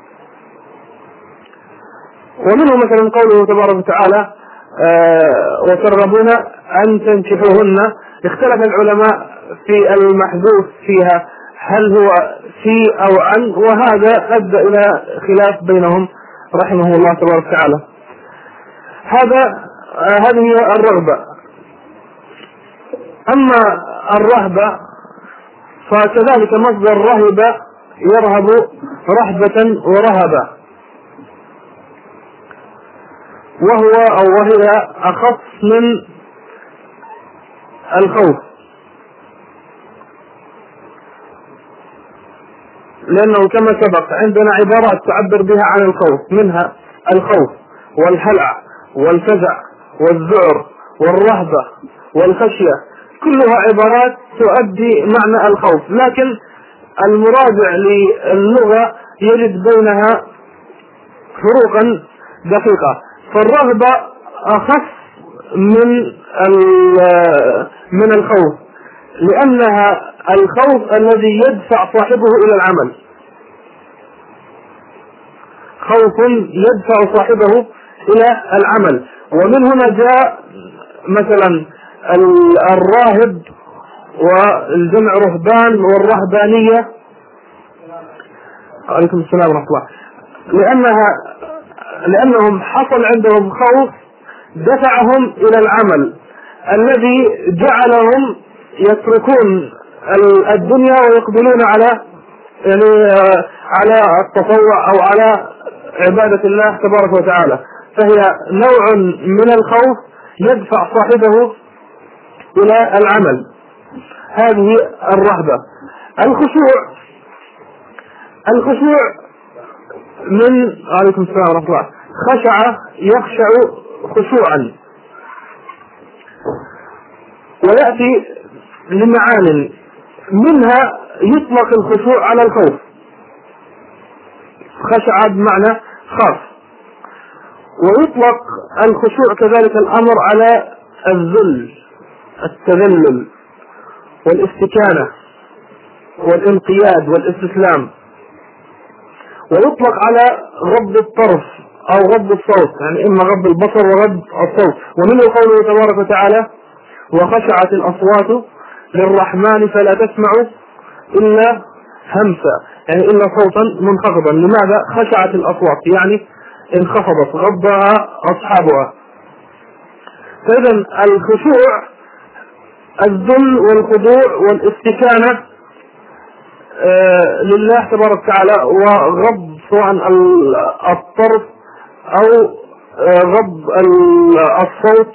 ومنه مثلا قوله تبارك وتعالى آه وترغبون أن تنكحوهن. اختلف العلماء في المحذوف فيها هل هو في أو عن، وهذا أدى إلى خلاف بينهم رحمه الله تبارك وتعالى. هذا آه هذه هي الرغبة. أما الرهبة فكذلك مصدر رهبة يرهب رهبة ورهبة، وهو أو وهي أخص من الخوف، لأنه كما سبق عندنا عبارات تعبر بها عن الخوف، منها الخوف والهلع والفزع والذعر والرهبة والخشية، كلها عبارات تؤدي معنى الخوف، لكن المراجع للغة يجد بينها فروقا دقيقة. فالرغبة أخف من من الخوف، لأنها الخوف الذي يدفع صاحبه إلى العمل، خوف يدفع صاحبه إلى العمل. ومن هنا جاء مثلا الراهب والجمع رهبان والرهبانية، عليكم السلام ورحمة الله، لأنها لأنهم حصل عندهم خوف دفعهم إلى العمل الذي جعلهم يتركون الدنيا ويقبلون على يعني على التطوع أو على عبادة الله تبارك وتعالى. فهي نوع من الخوف يدفع صاحبه إلى العمل. هذه الرهبة. الخشوع الخشوع من عليكم السلام ورحمة الله، خشع يخشع خشوعا، ويأتي لمعان منها يطلق الخشوع على الخوف، خشع بمعنى خاف، ويطلق الخشوع كذلك الأمر على الذل، التذلل والاستكانة والانقياد والاستسلام، ويطلق على غض الطرف أو غض الصوت، يعني إما غض البصر وغض الصوت. ومنه قوله تبارك وتعالى وخشعت الأصوات للرحمن فلا تسمع إلا همسا، يعني إلا صوتا منخفضا. لماذا خشعت الأصوات؟ يعني انخفضت، غضها أصحابها. فإذا الخشوع الذل والخضوع والاستكانة آه لله تبارك وتعالى، وغض سواء الطرف أو آه غض الصوت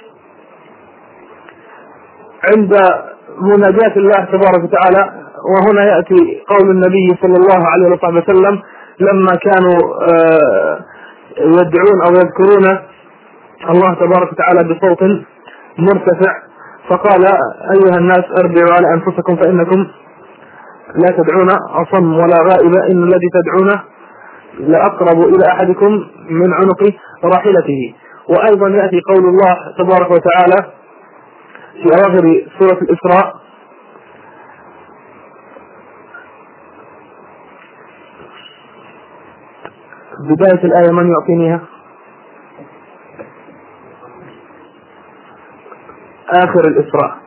عند مناجاة الله تبارك وتعالى. وهنا يأتي قول النبي صلى الله عليه وسلم لما كانوا آه يدعون أو يذكرون الله تبارك وتعالى بصوت مرتفع، فقال أيها الناس اربعوا على أنفسكم فإنكم لا تدعون أصم ولا غائب، إن الذي تدعونه لأقرب إلى أحدكم من عنق راحلته. وأيضا يأتي قول الله تبارك وتعالى في أواخر سورة الإسراء بداية الآية من يعطينيها؟ آخر الإسراء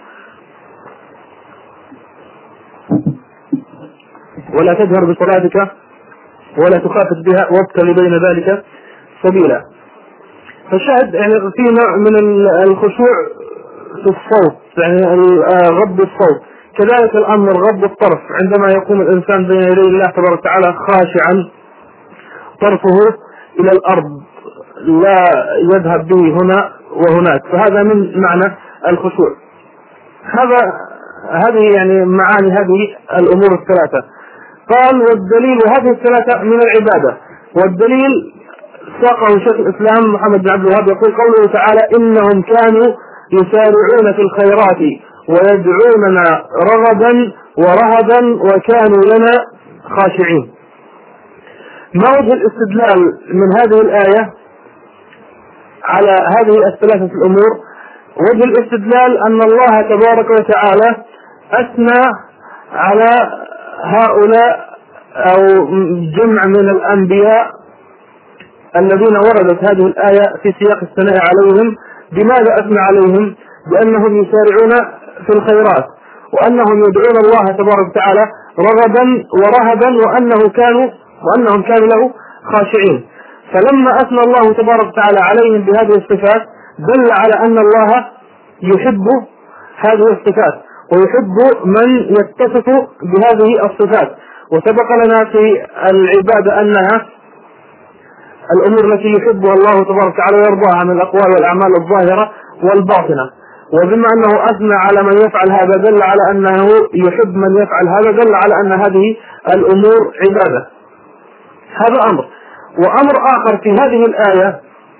ولا تجهر بصلاتك ولا تخافت بها وابتغ بين ذلك سبيلا. فالشاهد يعني في نوع من الخشوع في الصوت، يعني غض الصوت. كذلك الأمر غض الطرف، عندما يقوم الإنسان بين يدي الله تبارك وتعالى خاشعا طرفه إلى الأرض لا يذهب به هنا وهناك، فهذا من معنى الخشوع. هذا هذه يعني معاني هذه الأمور الثلاثة. قال والدليل هذه الثلاثة من العبادة. والدليل ساقه شيخ الإسلام محمد بن عبد الوهاب يقول قوله تعالى إنهم كانوا يسارعون في الخيرات ويدعوننا رغبا ورهبا وكانوا لنا خاشعين. ما وجه الاستدلال من هذه الآية على هذه الثلاثة الأمور؟ وجه الاستدلال أن الله تبارك وتعالى أثنى على هؤلاء أو جمع من الأنبياء الذين وردت هذه الآية في سياق الثناء عليهم. بماذا أثنى عليهم؟ بأنهم يسارعون في الخيرات، وأنهم يدعون الله تبارك وتعالى رغبا ورهبا، وأنه كانوا وأنهم كانوا له خاشعين. فلما أثنى الله تبارك وتعالى عليهم بهذه الصفات دل على أن الله يحب هذه الصفات ويحب من يتصف بهذه الصفات. وسبق لنا في العبادة أنها الأمور التي يحبها الله تبارك وتعالى ويرضاها من الأقوال والأعمال الظاهرة والباطنة. وبما أنه أثنى على من يفعل هذا دل على أنه يحب من يفعل هذا، دل على أن هذه الأمور عبادة. هذا أمر. وأمر آخر في هذه الآية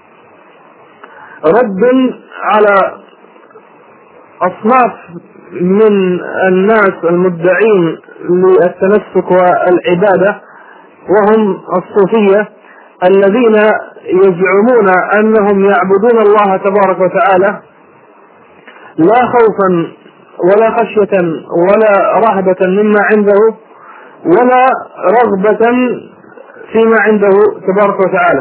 رد على أصناف من الناس المدعين للتنسك والعبادة، وهم الصوفية الذين يزعمون أنهم يعبدون الله تبارك وتعالى لا خوفا ولا خشية ولا رهبة مما عنده ولا رغبة فيما عنده تبارك وتعالى،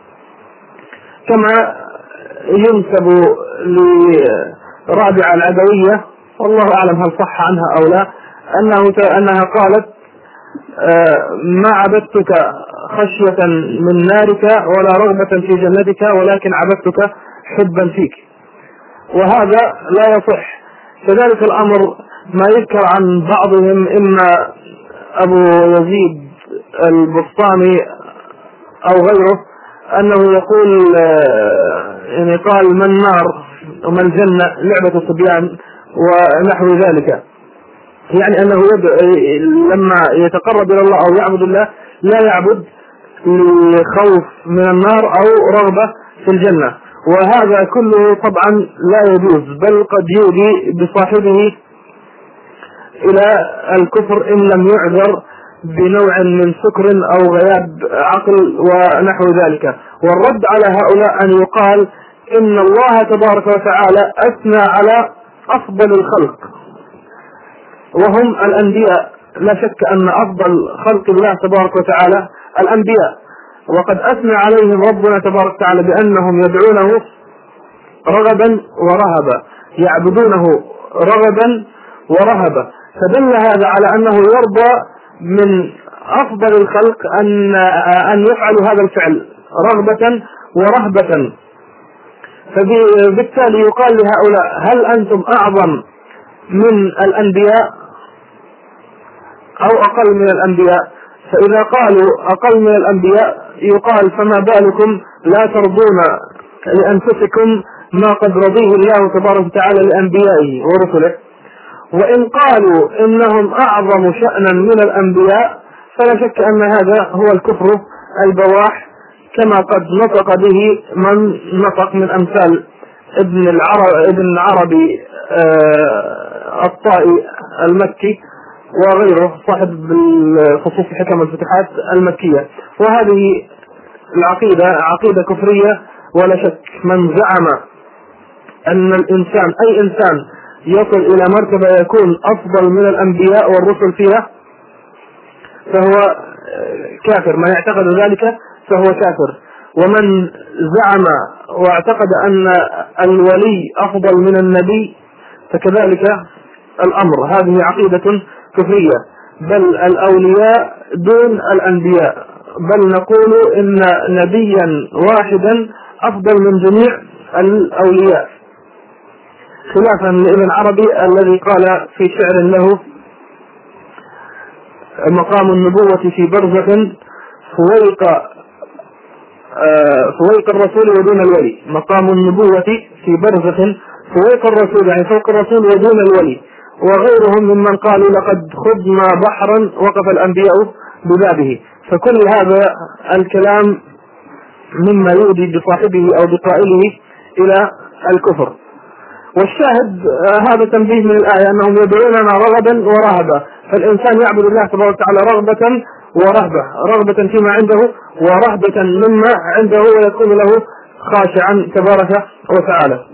كما ينسب لرابعة العدوية والله أعلم هل صح عنها أو لا أنه أنها قالت ما عبدتك خشية من نارك ولا رغبة في جنتك ولكن عبدتك حبا فيك، وهذا لا يصح. كذلك الأمر ما يذكر عن بعضهم إما أبو يزيد البسطامي أو غيره أنه يقول يعني قال ما النار وما الجنة لعبة الصبيان ونحو ذلك، يعني أنه لما يتقرب إلى الله أو يعبد الله لا يعبد لخوف من النار أو رغبة في الجنة، وهذا كله طبعا لا يجوز، بل قد يؤدي بصاحبه إلى الكفر إن لم يعذر بنوع من سكر أو غياب عقل ونحو ذلك. والرد على هؤلاء أن يقال إن الله تبارك وتعالى أثنى على أفضل الخلق وهم الأنبياء. لا شك أن أفضل خلق الله تبارك وتعالى الأنبياء، وقد أثنى عليهم ربنا تبارك وتعالى بأنهم يدعونه رغبا ورهبا، يعبدونه رغبا ورهبا، فدل هذا على أنه يرضى من أفضل الخلق أن أن يفعلوا هذا الفعل رغبة ورهبة. فبالتالي يقال لهؤلاء هل أنتم أعظم من الأنبياء أو أقل من الأنبياء؟ فإذا قالوا أقل من الأنبياء يقال فما بالكم لا ترضون لأنفسكم ما قد رضيه الله تبارك وتعالى لأنبيائه ورسله. وإن قالوا إنهم أعظم شأنا من الأنبياء فلا شك أن هذا هو الكفر البواح، كما قد نطق به من نطق من أمثال ابن العربي, ابن العربي الطائي المكي وغيره صاحب خصوص حكم الفتوحات المكية. وهذه العقيدة عقيدة كفرية ولا شك. من زعم أن الإنسان أي إنسان يصل إلى مرتبة يكون أفضل من الأنبياء والرسل فيها فهو كافر، من يعتقد ذلك فهو كافر. ومن زعم واعتقد أن الولي أفضل من النبي فكذلك الأمر، هذه عقيدة كفرية. بل الأولياء دون الأنبياء، بل نقول إن نبيا واحدا أفضل من جميع الأولياء، خلافا لابن عربي الذي قال في شعر له مقام النبوة في برزخ فويق فويق الرسول ودون الولي. مقام النبوة في برزخ فويق الرسول يعني فوق الرسول ودون الولي. وغيرهم ممن قالوا لقد خضنا بحرا وقف الأنبياء ببابه. فكل هذا الكلام مما يؤدي بصاحبه أو بقائله إلى الكفر. والشاهد هذا تنبيه من الآية أنهم يدعوننا رغبا ورهبا، فالإنسان يعبد الله تبارك وتعالى رغبة ورهبة، رغبة فيما عنده ورهبة مما عنده، ويكون له خاشعا تبارك وتعالى.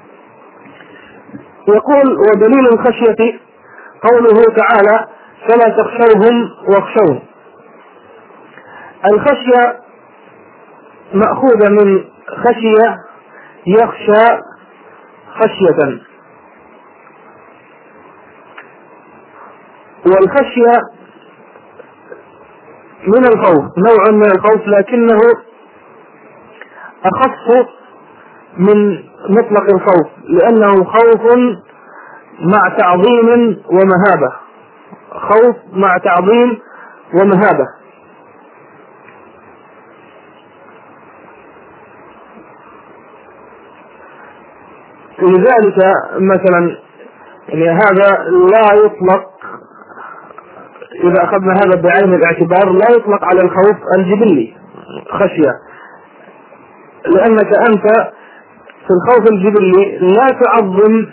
يقول ودليل الخشية قوله تعالى فلا تخشوهم واخشون. الخشية مأخوذة من خشية يخشى خشية، والخشية من الخوف، نوع من الخوف لكنه أخف من مطلق الخوف لأنه خوف مع تعظيم ومهابة، خوف مع تعظيم ومهابة. لذلك مثلا يعني هذا لا يطلق، إذا أخذنا هذا بعين الاعتبار لا يطلق على الخوف الجبلي خشية، لأنك أنت في الخوف الجبلي لا تعظم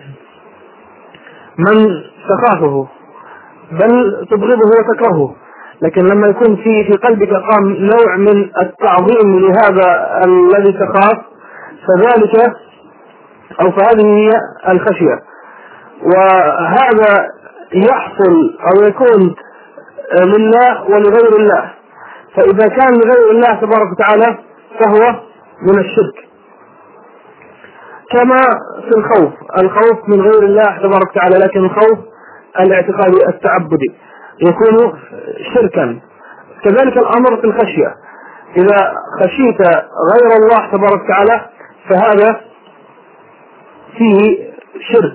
من تخافه بل تبغضه وتكرهه، لكن لما يكون في في قلبك قام نوع من التعظيم لهذا الذي تخاف فذلك أو فهذه هي الخشية. وهذا يحصل أو يكون لله ولغير الله، فإذا كان لغير الله تبارك وتعالى فهو من الشرك، كما في الخوف، الخوف من غير الله تبارك وتعالى لكن الخوف الاعتقادي التعبدي يكون شركا. كذلك الأمر في الخشية، إذا خشيت غير الله تبارك وتعالى فهذا فيه شرك،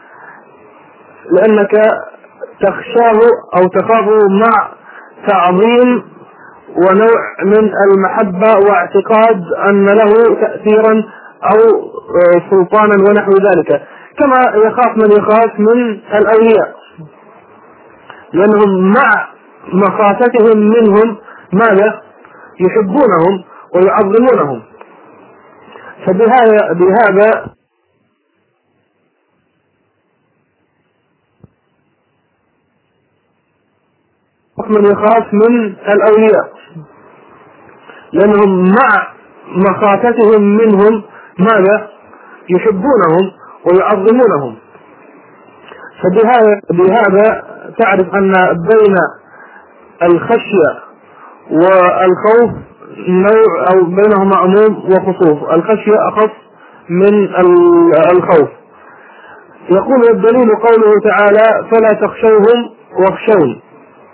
لأنك تخشاه أو تخافه مع تعظيم ونوع من المحبة واعتقاد أن له تأثيرا أو سلطانا ونحو ذلك، كما يخاف من يخاف من الأولياء، لأنهم مع مخافتهم منهم ماذا؟ يحبونهم ويعظمونهم. فبهذا بهذا من يخاف من الأولياء لأنهم مع مخافتهم منهم ماذا؟ يحبونهم ويعظمونهم. فبهذا بهذا تعرف أن بين الخشية والخوف نوع أو بينهما عموم وخصوص، الخشية أخف من الخوف. يقول الدليل قوله تعالى فلا تخشوهم واخشون.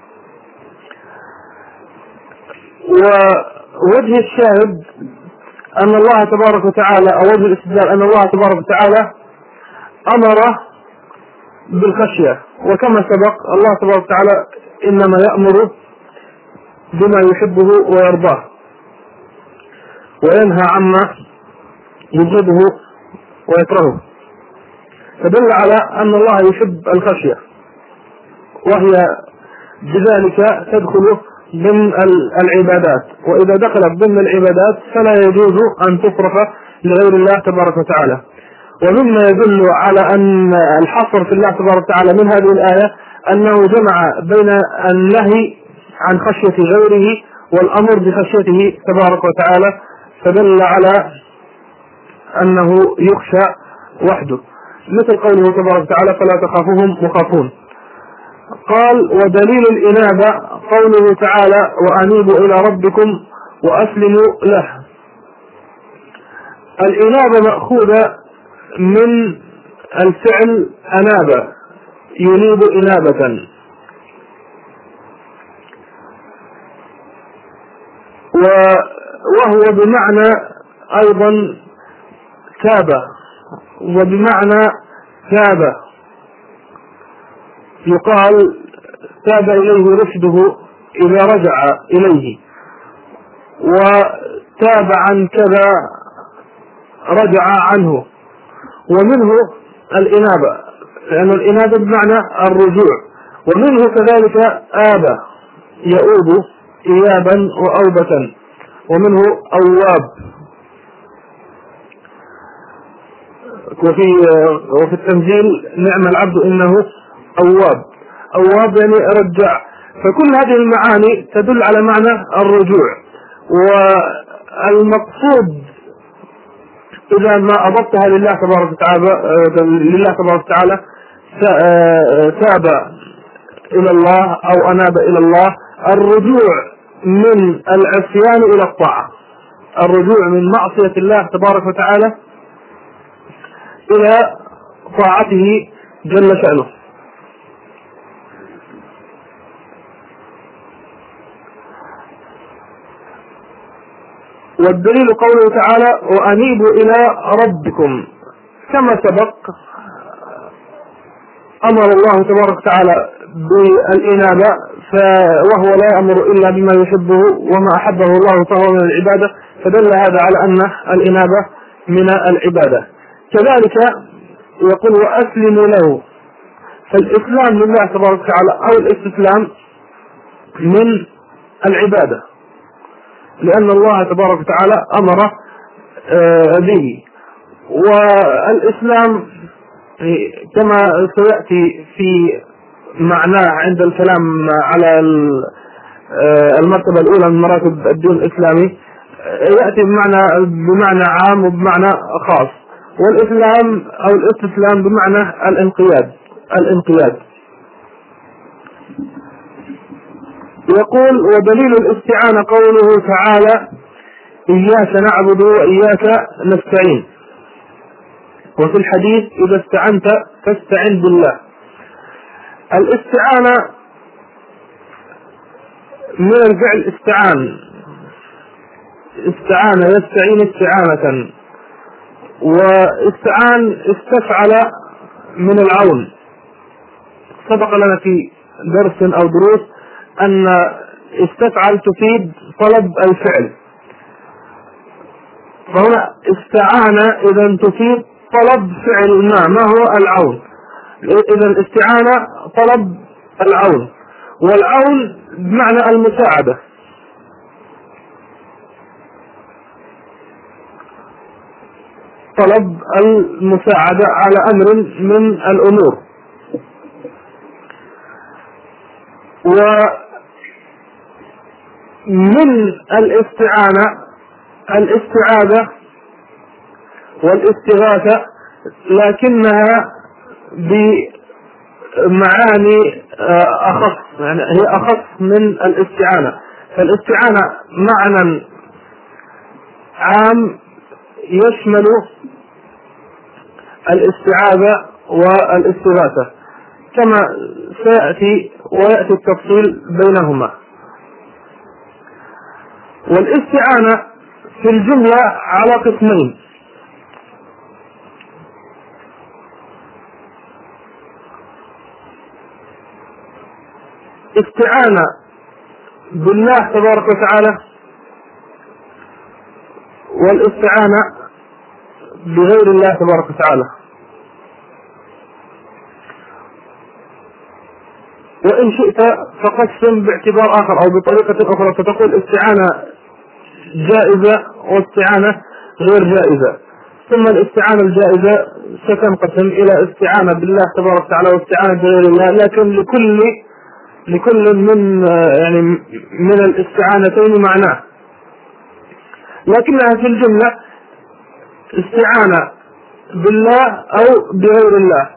ووجه الشاهد أن الله تبارك وتعالى أو وجه الاستدلال أن الله تبارك وتعالى أمر بالخشية، وكما سبق الله تبارك وتعالى إنما يأمر بما يحبه ويرضاه وينهى عما يبغضه ويكرهه، فدل على أن الله يحب الخشية، وهي بذلك تدخل ضمن العبادات، وإذا دخلت ضمن العبادات فلا يجوز أن تصرف لغير الله تبارك وتعالى. ومما يدل على أن الحصر في الله تبارك وتعالى من هذه الآية أنه جمع بين النهي عن خشية غيره والأمر بخشيته تبارك وتعالى، فدل على أنه يخشى وحده، مثل قوله تبارك وتعالى فلا تخافوهم وخافون. قال ودليل الإنابة قوله تعالى وأنيبوا إلى ربكم وأسلموا له. الإنابة مأخوذة من الفعل أناب ينيب إنابة، وهو بمعنى أيضا تاب، وبمعنى تاب يقال تاب إليه رشده إذا رجع إليه، وتاب عن كذا رجع عنه، ومنه الإنابة. لأن الإنابة بمعنى الرجوع. ومنه كذلك آبى يؤوب إيابا وأوبة، ومنه أواب. وفي وفي التنزيل نعم العبد إنه أواب. أواب يعني رجع. فكل هذه المعاني تدل على معنى الرجوع. والمقصود إذا ما أضفتها لله تبارك وتعالى لله تبارك وتعالى تاب إلى الله أو أناب إلى الله، الرجوع من العصيان إلى الطاعة، الرجوع من معصية الله تبارك وتعالى إلى طاعته جل شأنه. والدليل قوله تعالى وأنيبوا إلى ربكم، كما سبق أمر الله تبارك وتعالى بالإنابة، وهو لا يأمر إلا بما يحبه وما أحبه الله فهو من العبادة، فدل هذا على أن الإنابة من العبادة. كذلك يقول وأسلموا له، فالإسلام لله تبارك وتعالى أو الاستسلام من العبادة، لأن الله تبارك وتعالى أمر به. والإسلام كما سيأتي في معناه عند الكلام على المرتبة الأولى من مراتب الدين الإسلامي، يأتي بمعنى بمعنى عام وبمعنى خاص. والإسلام أو الاستسلام بمعنى الانقياد الانقياد يقول ودليل الاستعانة قوله تعالى إياك نعبد وإياك نستعين. وفي الحديث إذا استعنت فاستعن بالله. الاستعانة من الفعل استعان، استعان يستعين استعانة، واستعان استفعل من العون. سبق لنا في درس أو دروس أن استفعل تفيد طلب الفعل، فهنا استعان إذا تفيد طلب فعل ما ما هو العون. إذا الاستعانة طلب العون، والعون بمعنى المساعدة. طلب المساعدة على أمر من الأمور. ومن الاستعانة الاستعاذة والاستغاثة، لكنها بمعاني أخص، يعني هي أخص من الاستعانة. فالاستعانة معنى عام يشمل الاستعاذة والاستغاثة، كما سيأتي ويأتي التفصيل بينهما. والاستعانة في الجملة على قسمين: استعانة بالله تبارك وتعالى، والاستعانة بغير الله تبارك وتعالى. وإن شئت فقسم باعتبار آخر أو بطريقة أخرى، فتقول استعانة جائزة واستعانة غير جائزة. ثم الاستعانة الجائزة ستنقسم إلى استعانة بالله تبارك وتعالى واستعانة بغير الله، لكن لكل لكل من يعني من الاستعانتين معناه، لكنها في الجملة استعانة بالله أو بغير الله.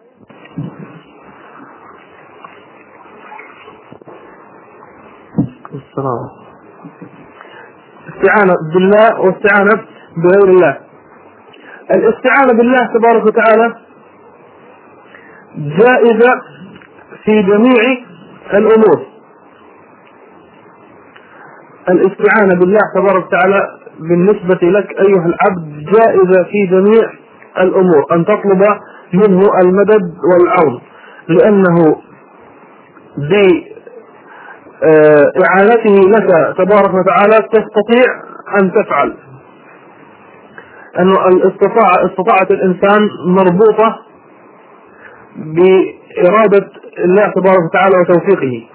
السلام. استعانة بالله واستعانة بغير الله. الاستعانة بالله تبارك وتعالى جائزة في جميع الأمور. الاستعانة بالله تبارك وتعالى بالنسبة لك أيها العبد جائزة في جميع الأمور، أن تطلب منه المدد والعون، لأنه بإعانته لك تبارك وتعالى تستطيع أن تفعل. أنه الاستطاعة استطاعة الإنسان مربوطة بإرادة الله تبارك وتعالى وتوفيقه.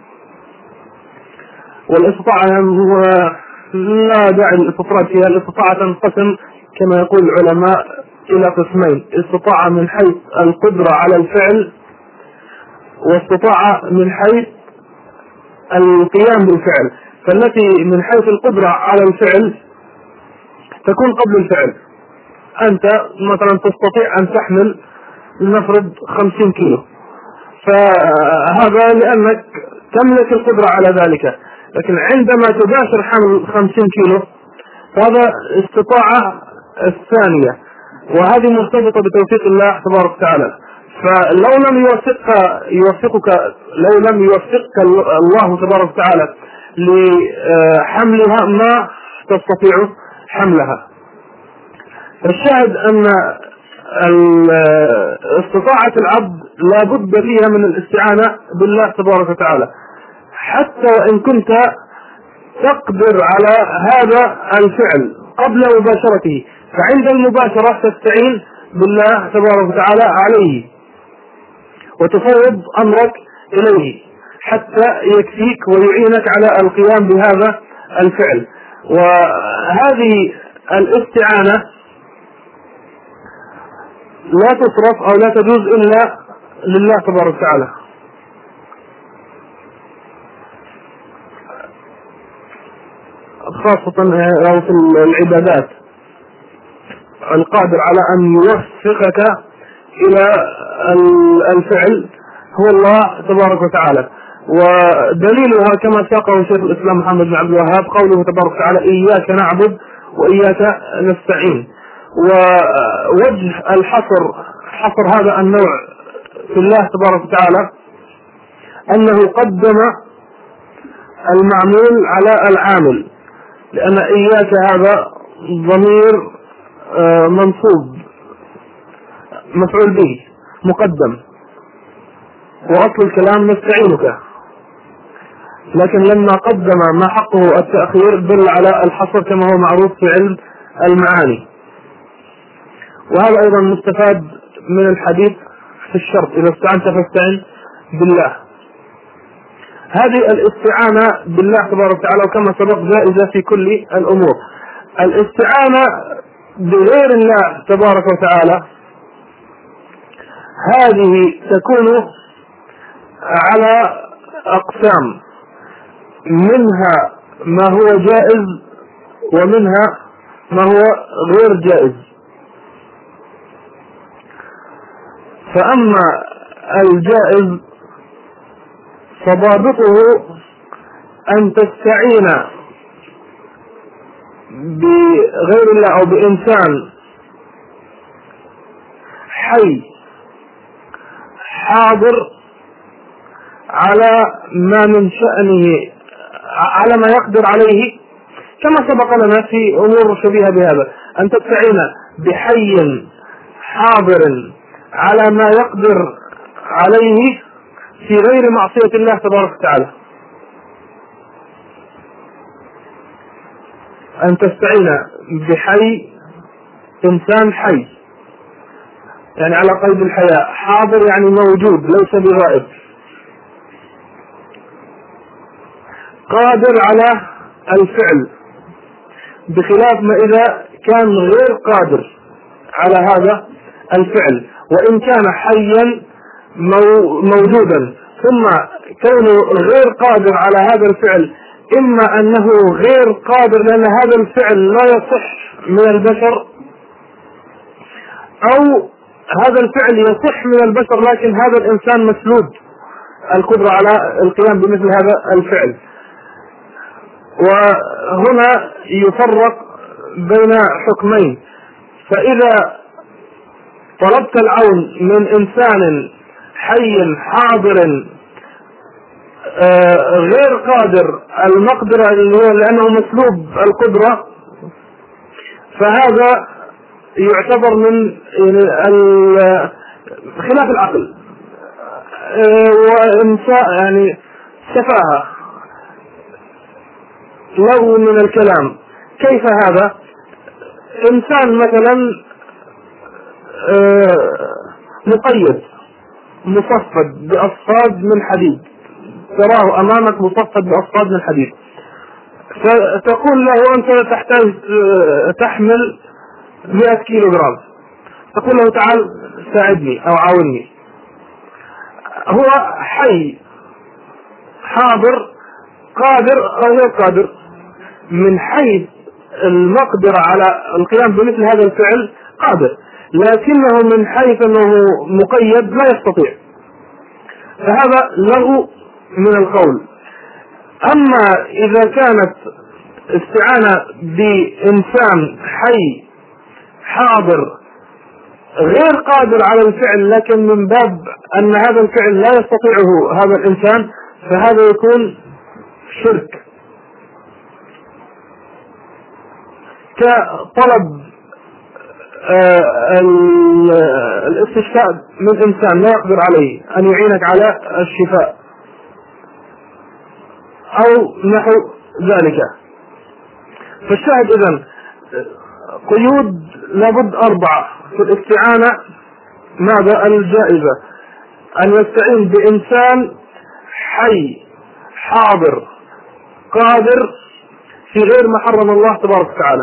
والاستطاعة لا داعي للاستطراد فيها. الاستطاعة تنقسم كما يقول العلماء إلى قسمين: استطاعة من حيث القدرة على الفعل، واستطاعة من حيث القيام بالفعل. فالتي من حيث القدرة على الفعل تكون قبل الفعل. أنت مثلا تستطيع أن تحمل لنفرض خمسين كيلو، فهذا لأنك تملك القدرة على ذلك. لكن عندما تباشر حمل خمسين كيلو فهذا استطاعة الثانية، وهذه مرتبطة بتوفيق الله تبارك وتعالى. فلو لم يوفقك يوفقك لو لم يوفقك الله تبارك وتعالى لحملها ما تستطيع حملها. الشاهد أن استطاعة العبد لا بد فيها من الاستعانة بالله تبارك وتعالى، حتى وإن كنت تقدر على هذا الفعل قبل مباشرته، فعند المباشرة تستعين بالله تبارك وتعالى عليه وتفوض أمرك إليه حتى يكفيك ويعينك على القيام بهذا الفعل. وهذه الاستعانة لا تصرف أو لا تجوز إلا لله تبارك وتعالى. خاصة في العبادات القادر على أن يوفقك إلى الفعل هو الله تبارك وتعالى. ودليلها كما ساقه شيخ الإسلام محمد بن عبد الوهاب قوله تبارك وتعالى: إياك نعبد وإياك نستعين. ووجه الحصر حصر هذا النوع في الله تبارك وتعالى أنه قدم المعمول على العامل، لأن إياك هذا ضمير منصوب مفعول به مقدم، وأصل الكلام نستعينك، لكن لما قدم ما حقه التأخير دل على الحصر كما هو معروف في علم المعاني. وهذا أيضا مستفاد من الحديث في الشرط: إذا استعنت فاستعن بالله. هذه الاستعانة بالله تبارك وتعالى وكما سبق جائزة في كل الأمور. الاستعانة بغير الله تبارك وتعالى هذه تكون على أقسام: منها ما هو جائز ومنها ما هو غير جائز. فأما الجائز فضابطه أن تستعين بغير الله أو بإنسان حي حاضر على ما من شأنه، على ما يقدر عليه، كما سبق لنا في أمور شبيهة بهذا: أن تستعين بحي حاضر على ما يقدر عليه في غير معصية الله تبارك وتعالى. أن تستعين بحي إنسان حي يعني على قيد الحياة، حاضر يعني موجود ليس بغائب، قادر على الفعل، بخلاف ما إذا كان غير قادر على هذا الفعل وإن كان حيا موجودا. ثم كونه غير قادر على هذا الفعل إما أنه غير قادر لأن هذا الفعل لا يصح من البشر، أو هذا الفعل يصح من البشر لكن هذا الإنسان مسلوب القدرة على القيام بمثل هذا الفعل. وهنا يفرق بين حكمين: فإذا طلبت العون من إنسان حي حاضر آه غير قادر المقدرة لأنه مسلوب القدرة، فهذا يعتبر من خلاف العقل آه وإنساء يعني سفاهة، لغو من الكلام. كيف هذا؟ إنسان مثلا آه مقيد مصفد بأصفاد من حديد، تراه أمامك مصفد بأصفاد من حديد، فتقول له أنت تحتاج تحمل مئة كيلو جرام، تقول له تعال ساعدني أو عاوني. هو حي حاضر قادر أو غير قادر، من حيث المقدرة على القيام بمثل هذا الفعل قادر، لكنه من حيث أنه مقيد لا يستطيع، فهذا له من القول. أما إذا كانت استعانة بإنسان حي حاضر غير قادر على الفعل، لكن من باب أن هذا الفعل لا يستطيعه هذا الإنسان، فهذا يكون شرك، كطلب الاستشفاء من إنسان لا يقدر عليه أن يعينك على الشفاء أو نحو ذلك. فالشاهد إذن قيود لابد أربعة في الاستعانة. ماذا الجائزة؟ أن يستعين بإنسان حي حاضر قادر في غير ما حرم الله تبارك وتعالى.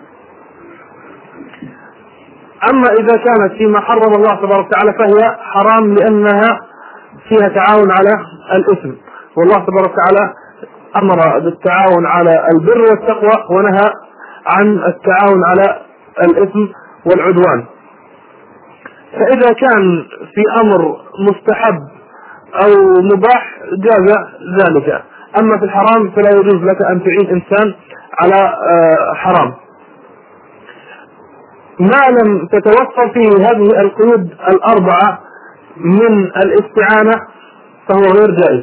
أما إذا كانت فيما حرم الله تبارك وتعالى فهي حرام، لأنها فيها تعاون على الإثم، والله تبارك وتعالى أمر بالتعاون على البر والتقوى ونهى عن التعاون على الإثم والعدوان. فإذا كان في أمر مستحب أو مباح جاز ذلك، أما في الحرام فلا يجوز لك أن تعين إنسان على حرام. ما لم تتوفر فيه هذه القيود الأربعة من الاستعانة فهو غير جائز.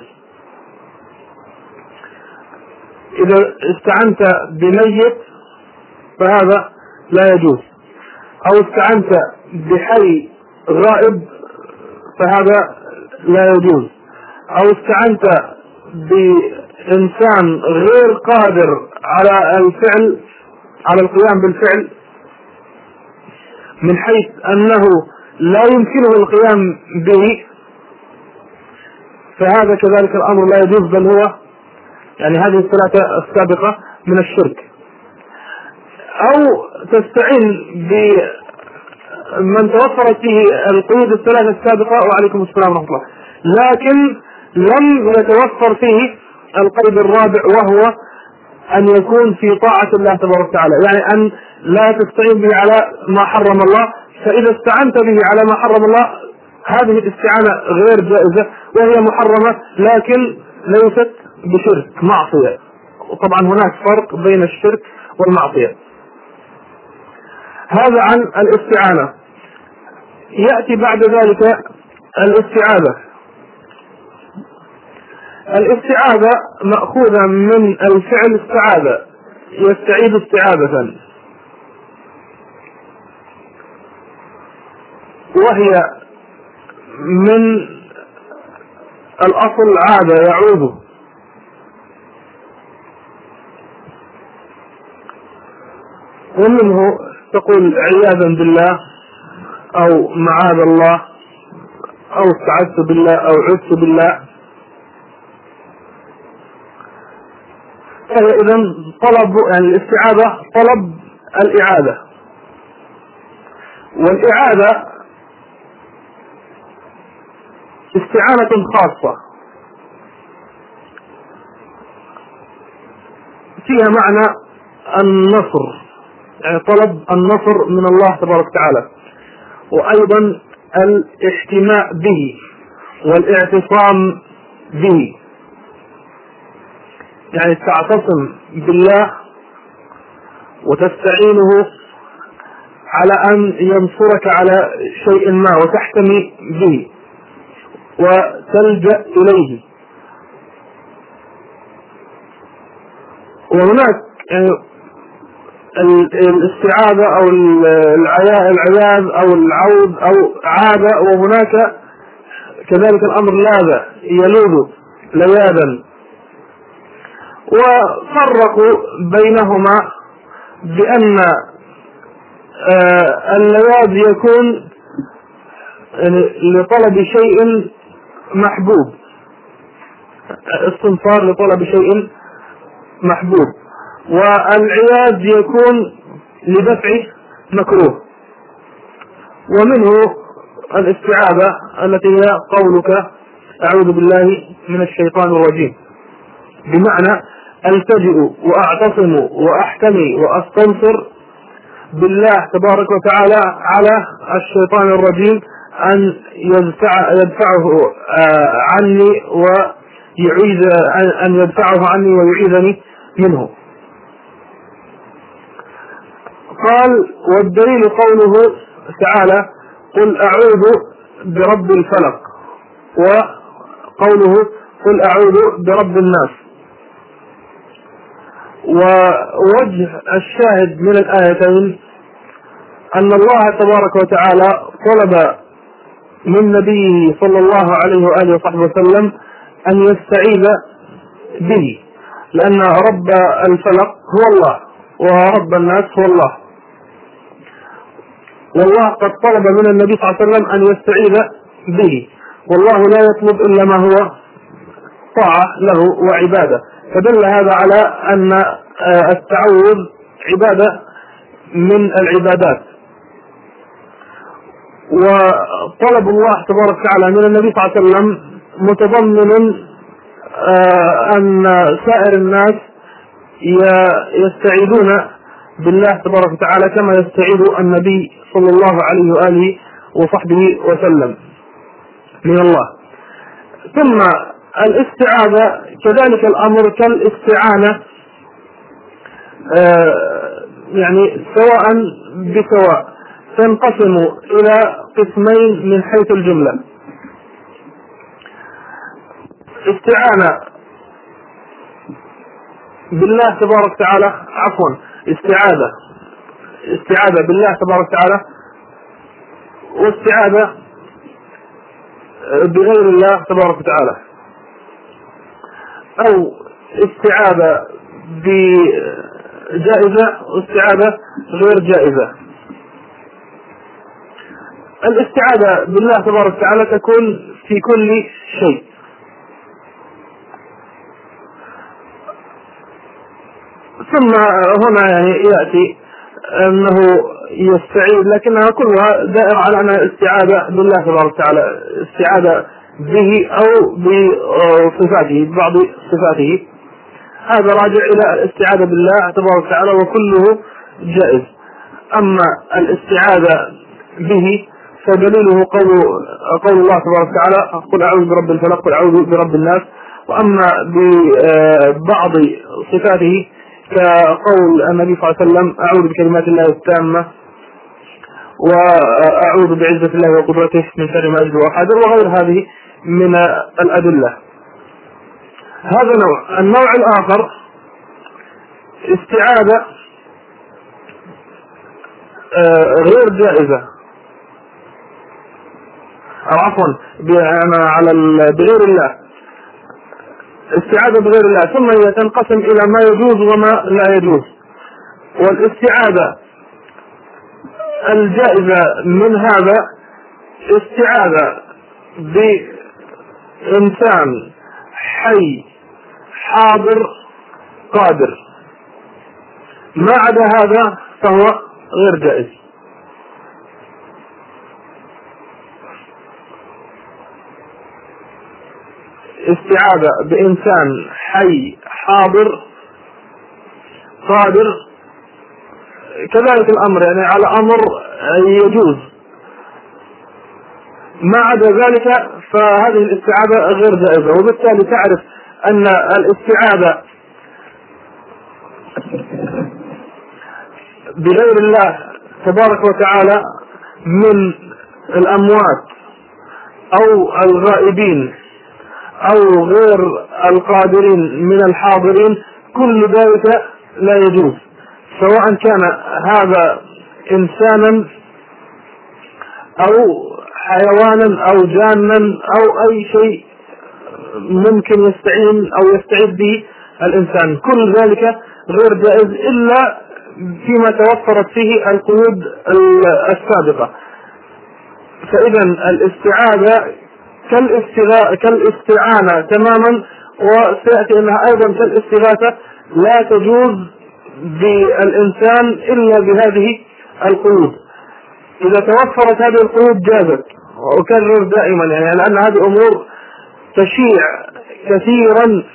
إذا استعنت بميت فهذا لا يجوز، أو استعنت بحي غائب فهذا لا يجوز، أو استعنت بإنسان غير قادر على الفعل على القيام بالفعل من حيث أنه لا يمكنه القيام به، فهذا كذلك الأمر لا يجوز، بل هو يعني هذه الثلاثة السابقة من الشرك. أو تستعين بمن توفرت فيه القيود الثلاثة السابقة، وعليكم السلام ورحمة الله، لكن لم يتوفر فيه القيد الرابع، وهو أن يكون في طاعة الله تبارك وتعالى، يعني أن لا تستعين به على ما حرم الله. فإذا استعنت به على ما حرم الله هذه الاستعانة غير جائزة، وهي محرمة لكن ليست بشرك، معصية. وطبعا هناك فرق بين الشرك والمعصية. هذا عن الاستعانة. يأتي بعد ذلك الاستعاذة. الاستعاذة مأخوذة من الفعل استعاذة، يستعيذ استعاذة، وهي من الأصل عادة يعوذ، ومنه تقول عياذا بالله أو معاذ الله أو استعذت بالله أو عذت بالله. فهي إذن طلب، يعني الاستعاذة طلب الإعادة، والإعادة استعانة خاصة فيها معنى النصر، يعني طلب النصر من الله تبارك وتعالى، وأيضا الاحتماء به والاعتصام به، يعني تعتصم بالله وتستعينه على أن ينصرك على شيء ما وتحتمي به وتلجأ إليه. وهناك يعني الاستعاذة أو العياذ أو العوذ أو عادة، وهناك كذلك الأمر لاذ يلوذ لياذا، وفرقوا بينهما بأن اللياذ يكون لطلب شيء محبوب، استنصار لطلب شيء محبوب، والعياذ يكون لدفع مكروه. ومنه الاستعاذة التي هي قولك أعوذ بالله من الشيطان الرجيم، بمعنى التجئ وأعتصم وأحتمي وأستنصر بالله تبارك وتعالى على الشيطان الرجيم أن يدفع يدفعه عني ويعيذ أن يدفعه عني ويعيذني منه. قال والدليل قوله تعالى قل أعوذ برب الفلق، وقوله قل أعوذ برب الناس. ووجه الشاهد من الآيتين أن الله تبارك وتعالى طلب من نبيه صلى الله عليه وآله وصحبه وسلم أن يستعيذ به، لأن رب الفلق هو الله ورب الناس هو الله، والله قد طلب من النبي صلى الله عليه وسلم أن يستعيذ به، والله لا يطلب إلا ما هو طاعة له وعبادة. فدل هذا على أن التعوذ عبادة من العبادات. وطلب الله تبارك وتعالى من النبي صلى الله عليه وسلم متضمن أن سائر الناس يستعيذون بالله تبارك وتعالى كما يستعيذ النبي صلى الله عليه وآله وصحبه وسلم من الله. ثم الاستعاذة كذلك الأمر كالاستعانة، يعني سواء بسواء، تنقسم إلى قسمين من حيث الجملة. استعانة بالله تبارك وتعالى عفوا استعاذة استعاذة بالله تبارك وتعالى، واستعاذة بغير الله تبارك وتعالى، أو استعاذة بجائزة واستعاذة غير جائزة. الاستعاذة بالله تبارك وتعالى تكون في كل شيء، ثم هنا يعني يأتي أنه يستعيذ، لكنها كلها دائرة على أنها استعاذة بالله تبارك وتعالى، استعاذة به أو بصفاته ببعض صفاته، هذا راجع إلى الاستعاذة بالله تبارك وتعالى وكله جائز. أما الاستعاذة به فدليله قول, قول الله تبارك وتعالى قل أعوذ برب الفلق قل أعوذ برب الناس. وأما ببعض صفاته كقول النبي صلى الله عليه وسلم أعوذ بكلمات الله التامة وأعوذ بعزة الله وقدرته من شر ما أجد وأحاذر، وغير هذه من الأدلة. هذا نوع. النوع الآخر استعاذة غير جائزة، أو عفوا على بغير الله، استعاذة بغير الله، ثم هي تنقسم إلى ما يجوز وما لا يجوز. والاستعاذة الجائزة من هذا استعاذة بإنسان حي حاضر قادر، ما عدا هذا فهو غير جائز. استعاذة بإنسان حي حاضر قادر كذلك الأمر، يعني على أمر يجوز، ما عدا ذلك فهذه الاستعاذة غير جائزة. وبالتالي تعرف أن الاستعاذة بغير الله تبارك وتعالى من الأموات أو الغائبين أو غير القادرين من الحاضرين، كل ذلك لا يجوز، سواء كان هذا إنسانا أو حيوانا أو جانا أو أي شيء ممكن يستعين أو يستعيد به الإنسان، كل ذلك غير جائز إلا فيما توفرت فيه القيود السابقة. فإذا الاستعاذة كالاستعانة تماما، وسيأتي أنها أيضا كالاستغاثة، لا تجوز بالإنسان إلا بهذه القيود. إذا توفرت هذه القيود جازت، وأكرر دائما يعني لأن هذه أمور تشيع كثيرا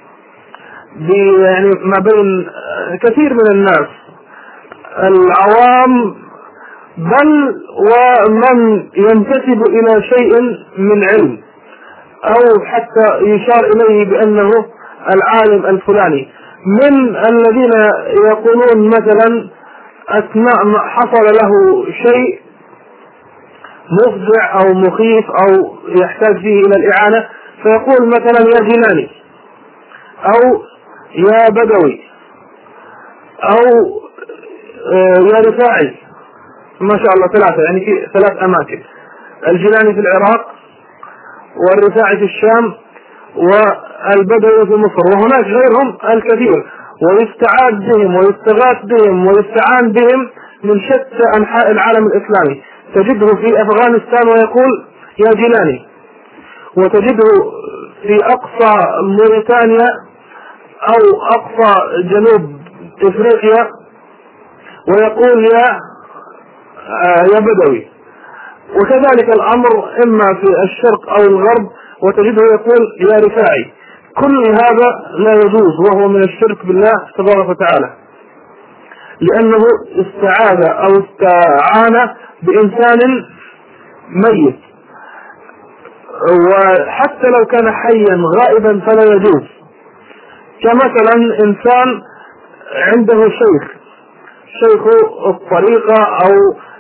يعني ما بين كثير من الناس العوام، بل ومن ينتسب إلى شيء من علم أو حتى يشار إليه بأنه العالم الفلاني، من الذين يقولون مثلا أثناء ما حصل له شيء مفزع أو مخيف أو يحتاج فيه إلى الإعانة، فيقول مثلا يا جيلاني أو يا بدوي أو يا رفاعي، ما شاء الله ثلاثة يعني في ثلاث أماكن، الجيلاني في العراق والرفاعي في الشام والبدوي في مصر، وهناك غيرهم الكثير، ويستعاد بهم ويستغاث بهم ويستعان بهم من شتى أنحاء العالم الإسلامي. تجده في أفغانستان ويقول يا جيلاني، وتجده في أقصى موريتانيا أو أقصى جنوب إفريقيا ويقول يا يا بدوي، وكذلك الأمر إما في الشرق أو الغرب وتجده يقول يا رفاعي. كل هذا لا يجوز، وهو من الشرك بالله تبارك وتعالى، لأنه استعاذ أو استعان بإنسان ميت، وحتى لو كان حيا غائبا فلا يجوز. كمثلا إنسان عنده شيخ شيخ الطريقة أو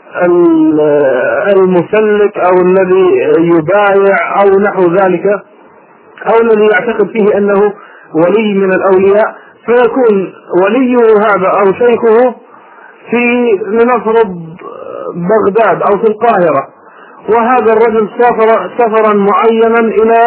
المسلك أو الذي يبايع أو نحو ذلك، أو الذي يعتقد فيه أنه ولي من الأولياء، فيكون وليه هذا أو شيخه في لنفرض بغداد أو في القاهرة، وهذا الرجل سافر سفرا معينا إلى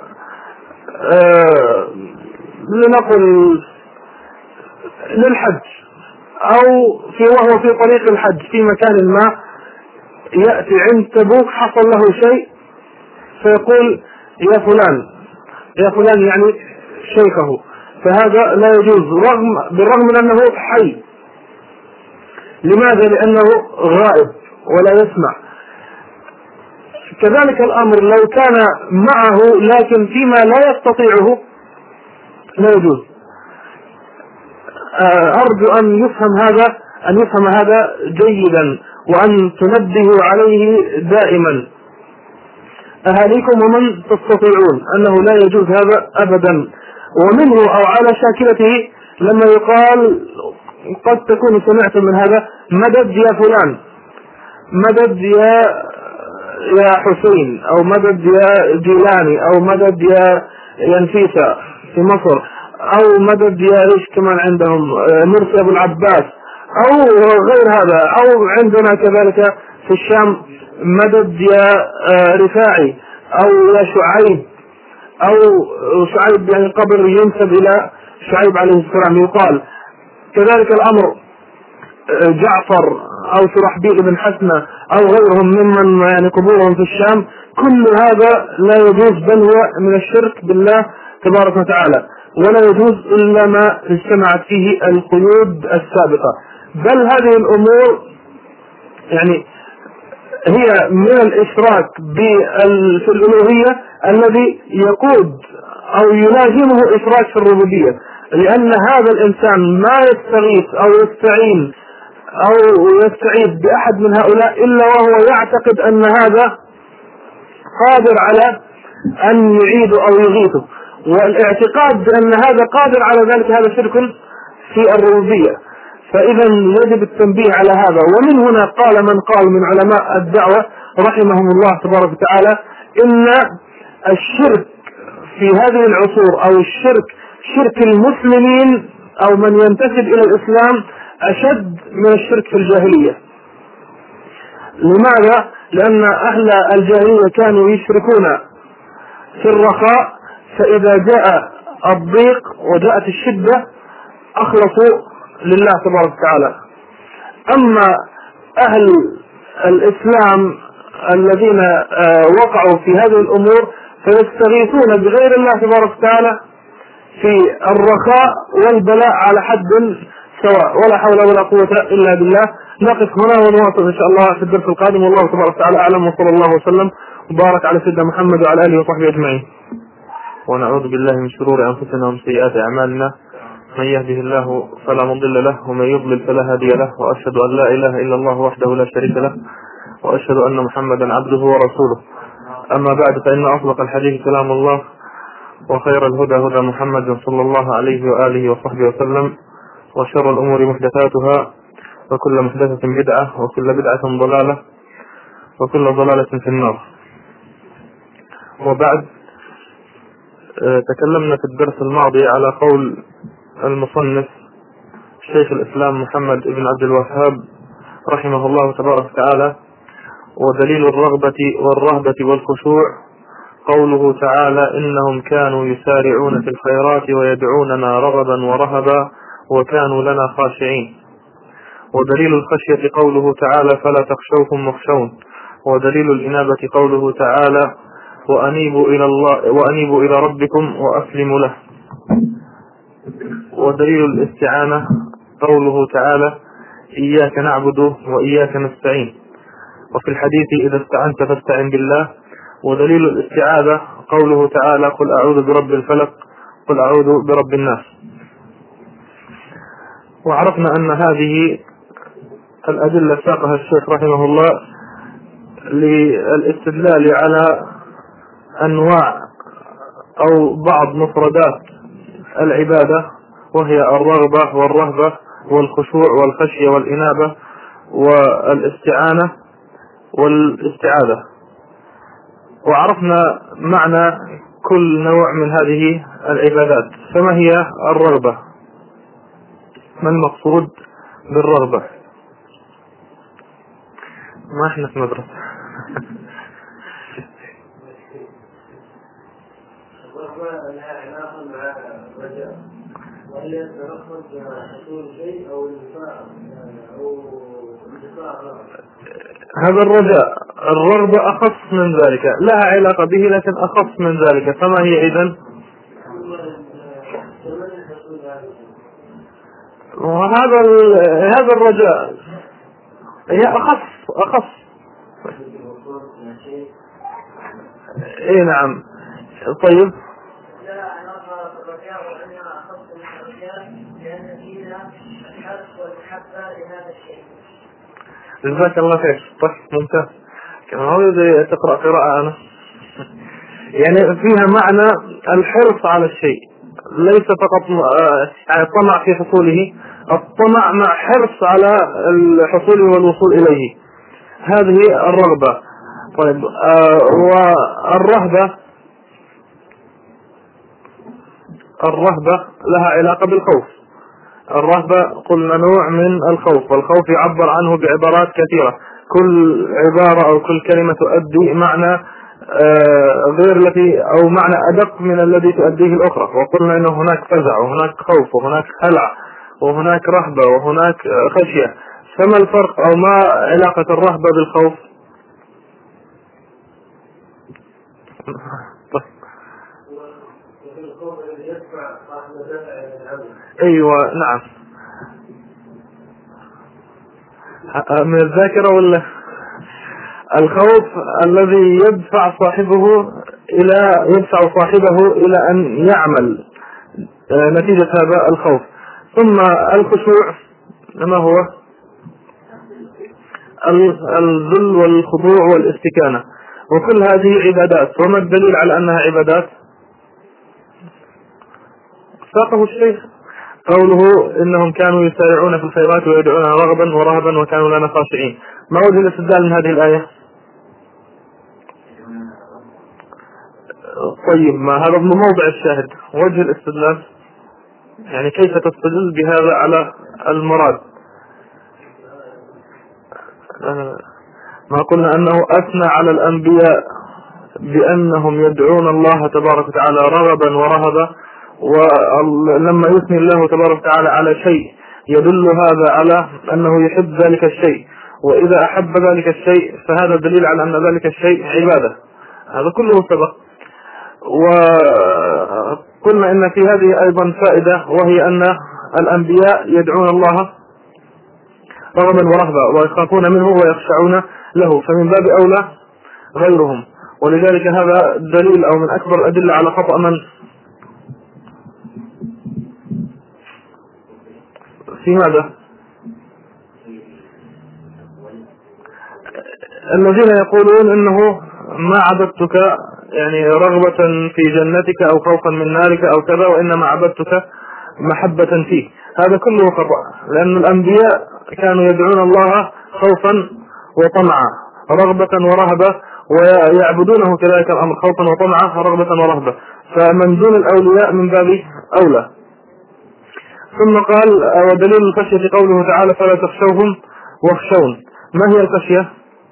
آه لنقل للحج، أو في وهو في طريق الحج في مكان ما يأتي عند تبوك حصل له شيء، فيقول يا فلان يا فلان يعني شيخه، فهذا لا يجوز رغم بالرغم من أنه حي. لماذا؟ لأنه غائب ولا يسمع. كذلك الأمر لو كان معه لكن فيما لا يستطيعه لا يجوز. أرجو أن يفهم هذا أن يفهم هذا جيدا، وأن تنبهوا عليه دائما أهاليكم ومن تستطيعون أنه لا يجوز هذا أبدا. ومنه أو على شاكلته لما يقال قد تكون سمعت من هذا مدد يا فلان، مدد يا يا حسين، أو مدد يا جيلاني، أو مدد يا يا نفيسة في مصر، أو مدد يا إيش كمان عندهم مرسي أبو العباس أو غير هذا، أو عندنا كذلك في الشام مدد يا رفاعي أو يا شعيب، أو شعيب يعني قبر ينسب إلى شعيب عليه السلام يقال. كذلك الأمر جعفر أو شرحبيل بن حسنة أو غيرهم ممن يعني قبورهم في الشام. كل هذا لا يجوز، بل هو من الشرك بالله تبارك وتعالى، ولا يجوز إلا ما اجتمعت فيه القيود السابقة. بل هذه الأمور يعني هي من الإشراك في الألوهية الذي يقود أو يلازمه إشراك في الربوبية، لأن هذا الإنسان ما يستغيث أو يستعين أو يستعيد بأحد من هؤلاء إلا وهو يعتقد أن هذا قادر على أن يعيده أو يغيثه، والاعتقاد بأن هذا قادر على ذلك هذا شرك في الربوبية. فإذا يجب التنبيه على هذا. ومن هنا قال من قال من علماء الدعوة رحمهم الله تبارك وتعالى إن الشرك في هذه العصور أو الشرك شرك المسلمين أو من ينتسب إلى الإسلام أشد من الشرك في الجاهلية. لماذا؟ لأن أهل الجاهلية كانوا يشركون في الرخاء، فإذا جاء الضيق وجاءت الشدة أخلصوا لله تبارك وتعالى. أما أهل الإسلام الذين وقعوا في هذه الأمور فيستغيثون بغير الله تبارك وتعالى في الرخاء والبلاء على حد سواء، ولا حول ولا قوة إلا بالله. نقف هنا ونواصل إن شاء الله في الدرس القادم، والله تبارك وتعالى أعلم، وصلى الله وسلم وبارك على سيدنا محمد وعلى آله وصحبه أجمعين. ونعوذ بالله من شرور أنفسنا ومن سيئات أعمالنا، من يهده الله فلا مضل له ومن يضلل فلا هادي له، وأشهد أن لا إله إلا الله وحده لا شريك له، وأشهد أن محمدا عبده ورسوله. أما بعد، فإن أصدق الحديث كلام الله، وخير الهدى هدى محمد صلى الله عليه وآله وصحبه وسلم، وشر الأمور محدثاتها، وكل محدثة بدعة، وكل بدعة ضلالة، وكل ضلالة في النار. وبعد، تكلمنا في الدرس الماضي على قول المصنف شيخ الإسلام محمد بن عبد الوهاب رحمه الله تبارك وتعالى: ودليل الرغبة والرهبة والخشوع قوله تعالى: إنهم كانوا يسارعون في الخيرات ويدعوننا رغبا ورهبا وكانوا لنا خاشعين. ودليل الخشية قوله تعالى: فلا تخشوهم واخشون. ودليل الإنابة قوله تعالى: وأنيبوا إلى الله وأنيبوا إلى ربكم وأسلموا له. ودليل الاستعانة قوله تعالى: إياك نعبد وإياك نستعين. وفي الحديث: إذا استعنت فاستعن بالله. ودليل الاستعاذة قوله تعالى: قل أعوذ برب الفلق، قل أعوذ برب الناس. وعرفنا أن هذه الأدلة ساقها الشيخ رحمه الله للاستدلال على أنواع أو بعض مفردات العبادة، وهي الرغبة والرهبة والخشوع والخشية والإنابة والاستعانة والاستعاذة. وعرفنا معنى كل نوع من هذه العبادات. فما هي الرغبة؟ ما المقصود بالرغبة؟ ما احنا في مدرسة. الرغبة لها علاقة مع الرجاء، وهي ترغب حصول شيء أو الدفاع أو الدفاع. هذا الرجاء. الرغبة أخص من ذلك، لها علاقة به لكن أخص من ذلك. فما هي إذن؟ وهذا هذا الرجاء هي أخص أخص إيه نعم. طيب، جزاك الله خير. طيب، ممتاز. كما هو زي تقرأ قراءة أنا يعني فيها معنى الحرص على الشيء، ليس فقط طمع في حصوله، الطمع مع حرص على الحصول والوصول إليه. هذه الرغبة. طيب، والرهبة الرهبة لها علاقة بالخوف. الرهبة قلنا نوع من الخوف، والخوف يعبر عنه بعبارات كثيرة، كل عبارة أو كل كلمة تؤدي معنى غير التي أو معنى أدق من الذي تؤديه الأخرى. وقلنا إنه هناك فزع وهناك خوف وهناك هلع وهناك رهبة وهناك خشية. فما الفرق أو ما علاقة الرهبة بالخوف؟ أيوة نعم. من الذاكرة ولا الخوف الذي يدفع صاحبه إلى يدفع صاحبه إلى أن يعمل نتيجة هذا الخوف. ثم الخشوع ما هو؟ الذل والخضوع والاستكانة. وكل هذه عبادات. وما الدليل على أنها عبادات؟ ساقه الشيخ قوله: إنهم كانوا يسارعون في الخيرات ويدعوننا رغبا ورهبا وكانوا لنا خاشعين. ما وجه الاستدلال من هذه الآية؟ طيب، ما هذا موضع الشاهد. وجه الاستدلال يعني كيف تستدل بهذا على المراد؟ ما قلنا أنه أثنى على الأنبياء بأنهم يدعون الله تبارك وتعالى رغبا ورهبا، ولما يثني الله تبارك وتعالى على شيء يدل هذا على أنه يحب ذلك الشيء، وإذا أحب ذلك الشيء فهذا دليل على أن ذلك الشيء عبادة. هذا كله سبق. وقلنا إن في هذه أيضا فائدة، وهي أن الأنبياء يدعون الله رغبا ورهبا ويخافون منه ويخشعون له، فمن باب أولى غيرهم. ولذلك هذا دليل أو من أكبر الأدلة على خطأ من في ماذا؟ الذين يقولون إنه ما عبدتك يعني رغبة في جنتك أو خوفا من نارك أو كذا، وإنما عبدتك محبة فيه. هذا كله خطأ، لأن الأنبياء كانوا يدعون الله خوفا وطمعا، رغبة ورهبة، ويعبدونه كذلك الأمر خوفا وطمعا رغبة ورهبة، فمن دون الأولياء من باب أولى. ثم قال ودليل الخشية قوله تعالى فلا تخشوهم واخشون. ما هي الخشية؟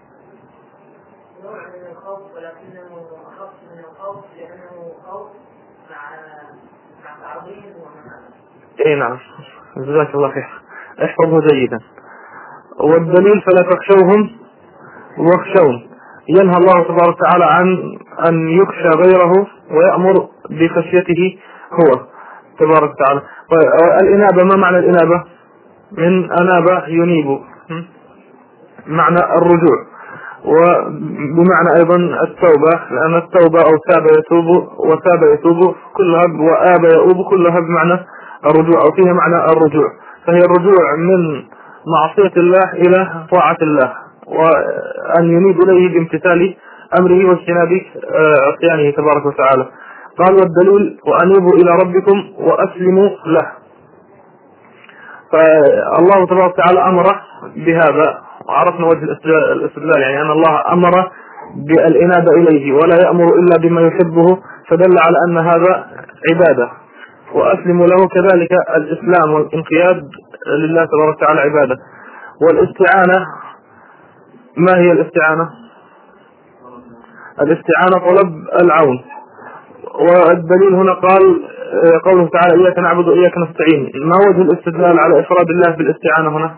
اي نعم، جزاك الله خير، احفظه جيدا. والدليل فلا تخشوهم واخشون، ينهى الله تبارك وتعالى عن أن يخشى غيره ويأمر بخشيته هو تبارك وتعالى. الإنابة، ما معنى الإنابة؟ من أناب ينيب، معنى الرجوع، وبمعنى أيضا التوبة، لأن التوبة أو تاب يتوب وتاب يتوب كلها، وآب يؤوب كلها بمعنى الرجوع أو فيها معنى الرجوع. فهي الرجوع من معصية الله إلى طاعة الله، وأن ينيب إليه بامتثال أمره واجتناب عصيانه تبارك وتعالى. قال والدليل وأنيبوا إلى ربكم وأسلموا له. فالله تبارك وتعالى أمر بهذا، وعرفنا وجه الاستدلال، يعني أن الله أمر بالإنابة إليه ولا يأمر إلا بما يحبه، فدل على أن هذا عبادة. وأسلموا له كذلك الإسلام والانقياد لله تبارك وتعالى عبادة. والاستعانة، ما هي الاستعانة؟ الاستعانة طلب العون. والدليل هنا قال قوله تعالى إياك نعبد وإياك نستعين. ما وجه الاستدلال على إفراد الله بالاستعانة هنا؟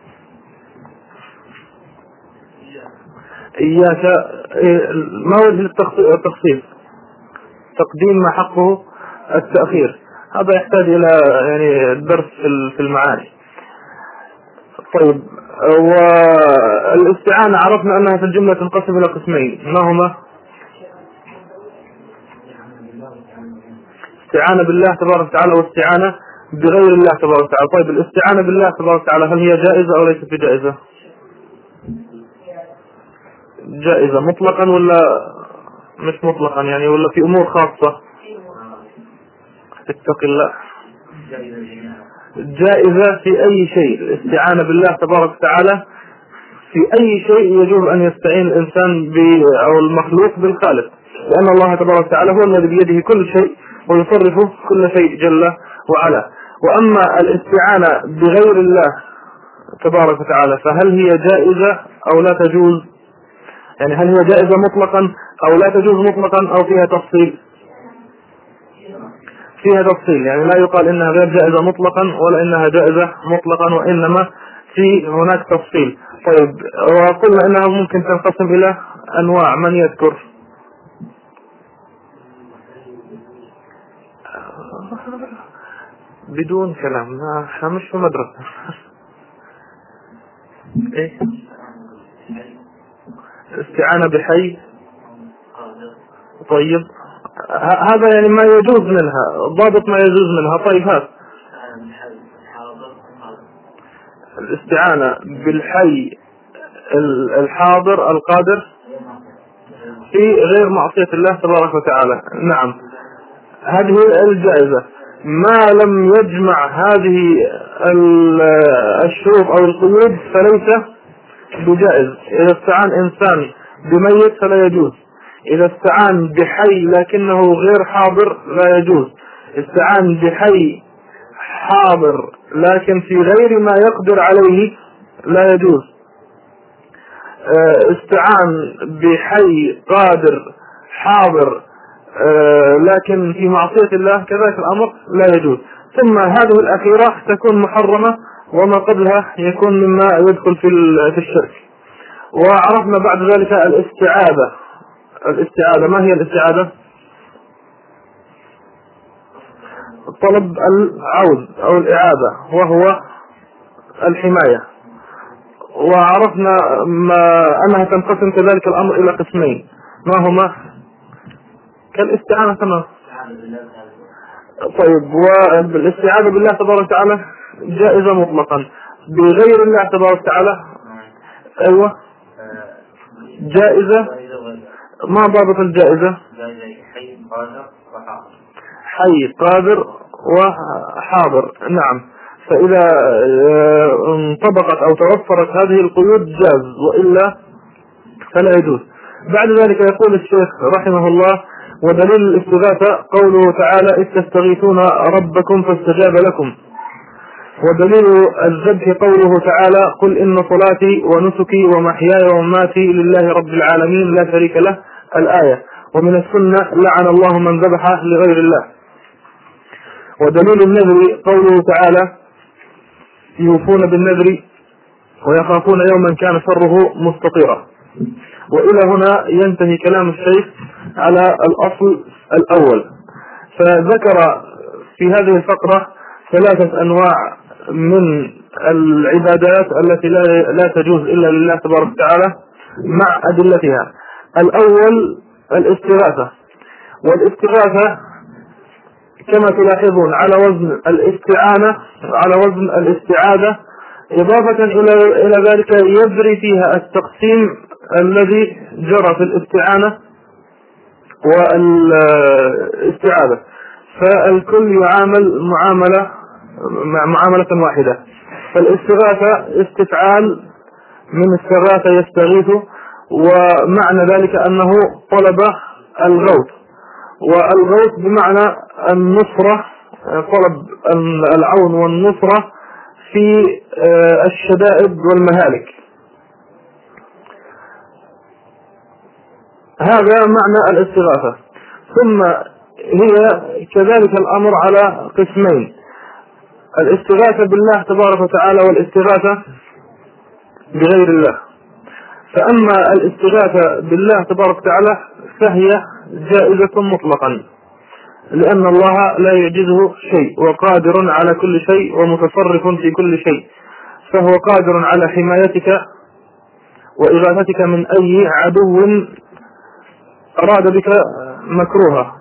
إياك، ما وجه التخصيص؟ تقديم ما حقه التأخير. هذا يحتاج إلى يعني درس في المعاني. طيب، والاستعانة عرفنا أنها في الجملة تنقسم إلى قسمين، ما هما؟ استعانة بالله تبارك وتعالى واستعانة بغير الله تبارك وتعالى. طيب، الاستعانة بالله تبارك وتعالى هل هي جائزة أو ليست بجائزة؟ جائزة مطلقا ولا مش مطلقا يعني، ولا في أمور خاصة؟ اتق الله. جائزة في أي شيء، الاستعانة بالله تبارك وتعالى في أي شيء يجوز أن يستعين الإنسان أو المخلوق بالخالق، لأن الله تبارك وتعالى هو الذي بيده كل شيء ويصرف كل شيء جل وعلا. وأما الاستعانة بغير الله تبارك وتعالى فهل هي جائزة أو لا تجوز؟ يعني هل هي جائزة مطلقا أو لا تجوز مطلقا أو فيها تفصيل؟ فيها تفصيل، يعني لا يقال إنها غير جائزة مطلقا ولا إنها جائزة مطلقا، وإنما في هناك تفصيل. طيب، وقلنا إنها ممكن تنقسم إلى أنواع، من يذكر؟ بدون كلام، احنا مش في مدرسة. ايه؟ استعانة بحي. طيب، هذا يعني ما يجوز منها، ضابط ما يجوز منها. طيب، هذا الاستعانة بالحي الحاضر القادر في غير معصية الله تبارك وتعالى، نعم، هذه الجائزة ما لم يجمع هذه الشروط أو القيود فليس بجائز. إذا استعان إنسان بميت فلا يجوز، إذا استعان بحي لكنه غير حاضر لا يجوز، استعان بحي حاضر لكن في غير ما يقدر عليه لا يجوز، استعان بحي قادر حاضر لكن في معصية الله كذلك الأمر لا يجوز. ثم هذه الأخيرة تكون محرمة وما قبلها يكون مما يدخل في في الشرك. وعرفنا بعد ذلك الاستعاذة. الاستعاذة ما هي الاستعاذة؟ طلب العوذ أو الإعاذة وهو الحماية. وعرفنا ما أنها تنقسم كذلك الأمر إلى قسمين، ما هما؟ كالاستعانة تمام. طيب، والاستعاذة بالله تبارك وتعالى جائزة مطلقا، بغير الله تبارك وتعالى أيوة جائزة. ما ضابط الجائزة؟ حي قادر وحاضر. حي قادر وحاضر، نعم. فإذا انطبقت أو توفرت هذه القيود جاز، وإلا فلا يجوز. بعد ذلك يقول الشيخ رحمه الله: ودليل الاستغاثة قوله تعالى: إذ تستغيثون ربكم فاستجاب لكم. ودليل الذبح قوله تعالى: قل إن صلاتي ونسكي ومحياي ومماتي لله رب العالمين لا شريك له، الآية. ومن السنة: لعن الله من ذبح لغير الله. ودليل النذر قوله تعالى: يوفون بالنذر ويخافون يوما كان شره مستطيرا. وإلى هنا ينتهي كلام الشيخ على الأصل الأول. فذكر في هذه الفقرة ثلاثة أنواع من العبادات التي لا تجوز إلا لله تبارك وتعالى مع أدلتها. الأول الاستغاثة، والاستغاثة كما تلاحظون على وزن الاستعانة، على وزن الاستعاذة، إضافة إلى ذلك يجري فيها التقسيم الذي جرى في الاستعانة والاستعاذة، فالكل يعامل معاملة معاملة واحدة. فالاستغاثة استفعال من استغاثة يستغيث، ومعنى ذلك أنه طلب الغوث، والغوث بمعنى النصرة، طلب العون والنصرة في الشدائد والمهالك. هذا معنى الاستغاثة. ثم هي كذلك الأمر على قسمين: الاستغاثة بالله تبارك وتعالى والاستغاثة بغير الله. فأما الاستغاثة بالله تبارك وتعالى فهي جائزة مطلقا، لأن الله لا يعجزه شيء، وقادر على كل شيء، ومتصرف في كل شيء، فهو قادر على حمايتك وإغاثتك من أي عدو أراد بك مكروها.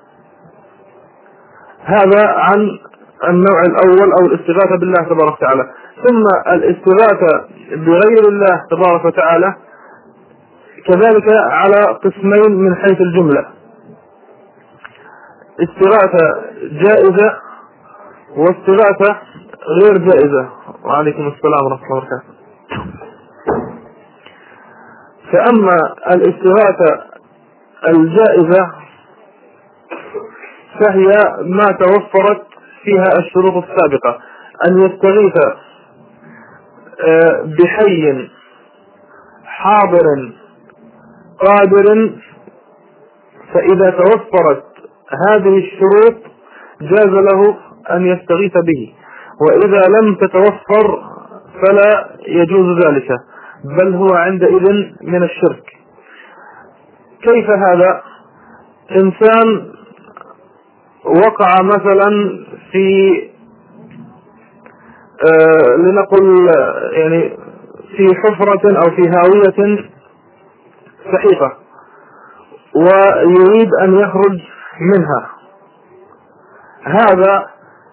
هذا عن النوع الأول أو الاستغاثة بالله تبارك وتعالى. ثم الاستغاثة بغير الله تبارك وتعالى كذلك على قسمين من حيث الجملة: استغاثة جائزة واستغاثة غير جائزة. وعليكم السلام ورحمة الله وبركاته. فأما الاستغاثة الجائزة فهي ما توفرت فيها الشروط السابقة: أن يستغيث بحي حاضر قادر، فإذا توفرت هذه الشروط جاز له أن يستغيث به، وإذا لم تتوفر فلا يجوز ذلك، بل هو عندئذ من الشرك. كيف هذا؟ إنسان وقع مثلا في آه لنقل يعني في حفرة أو في هاوية سحيقة، ويريد أن يخرج منها. هذا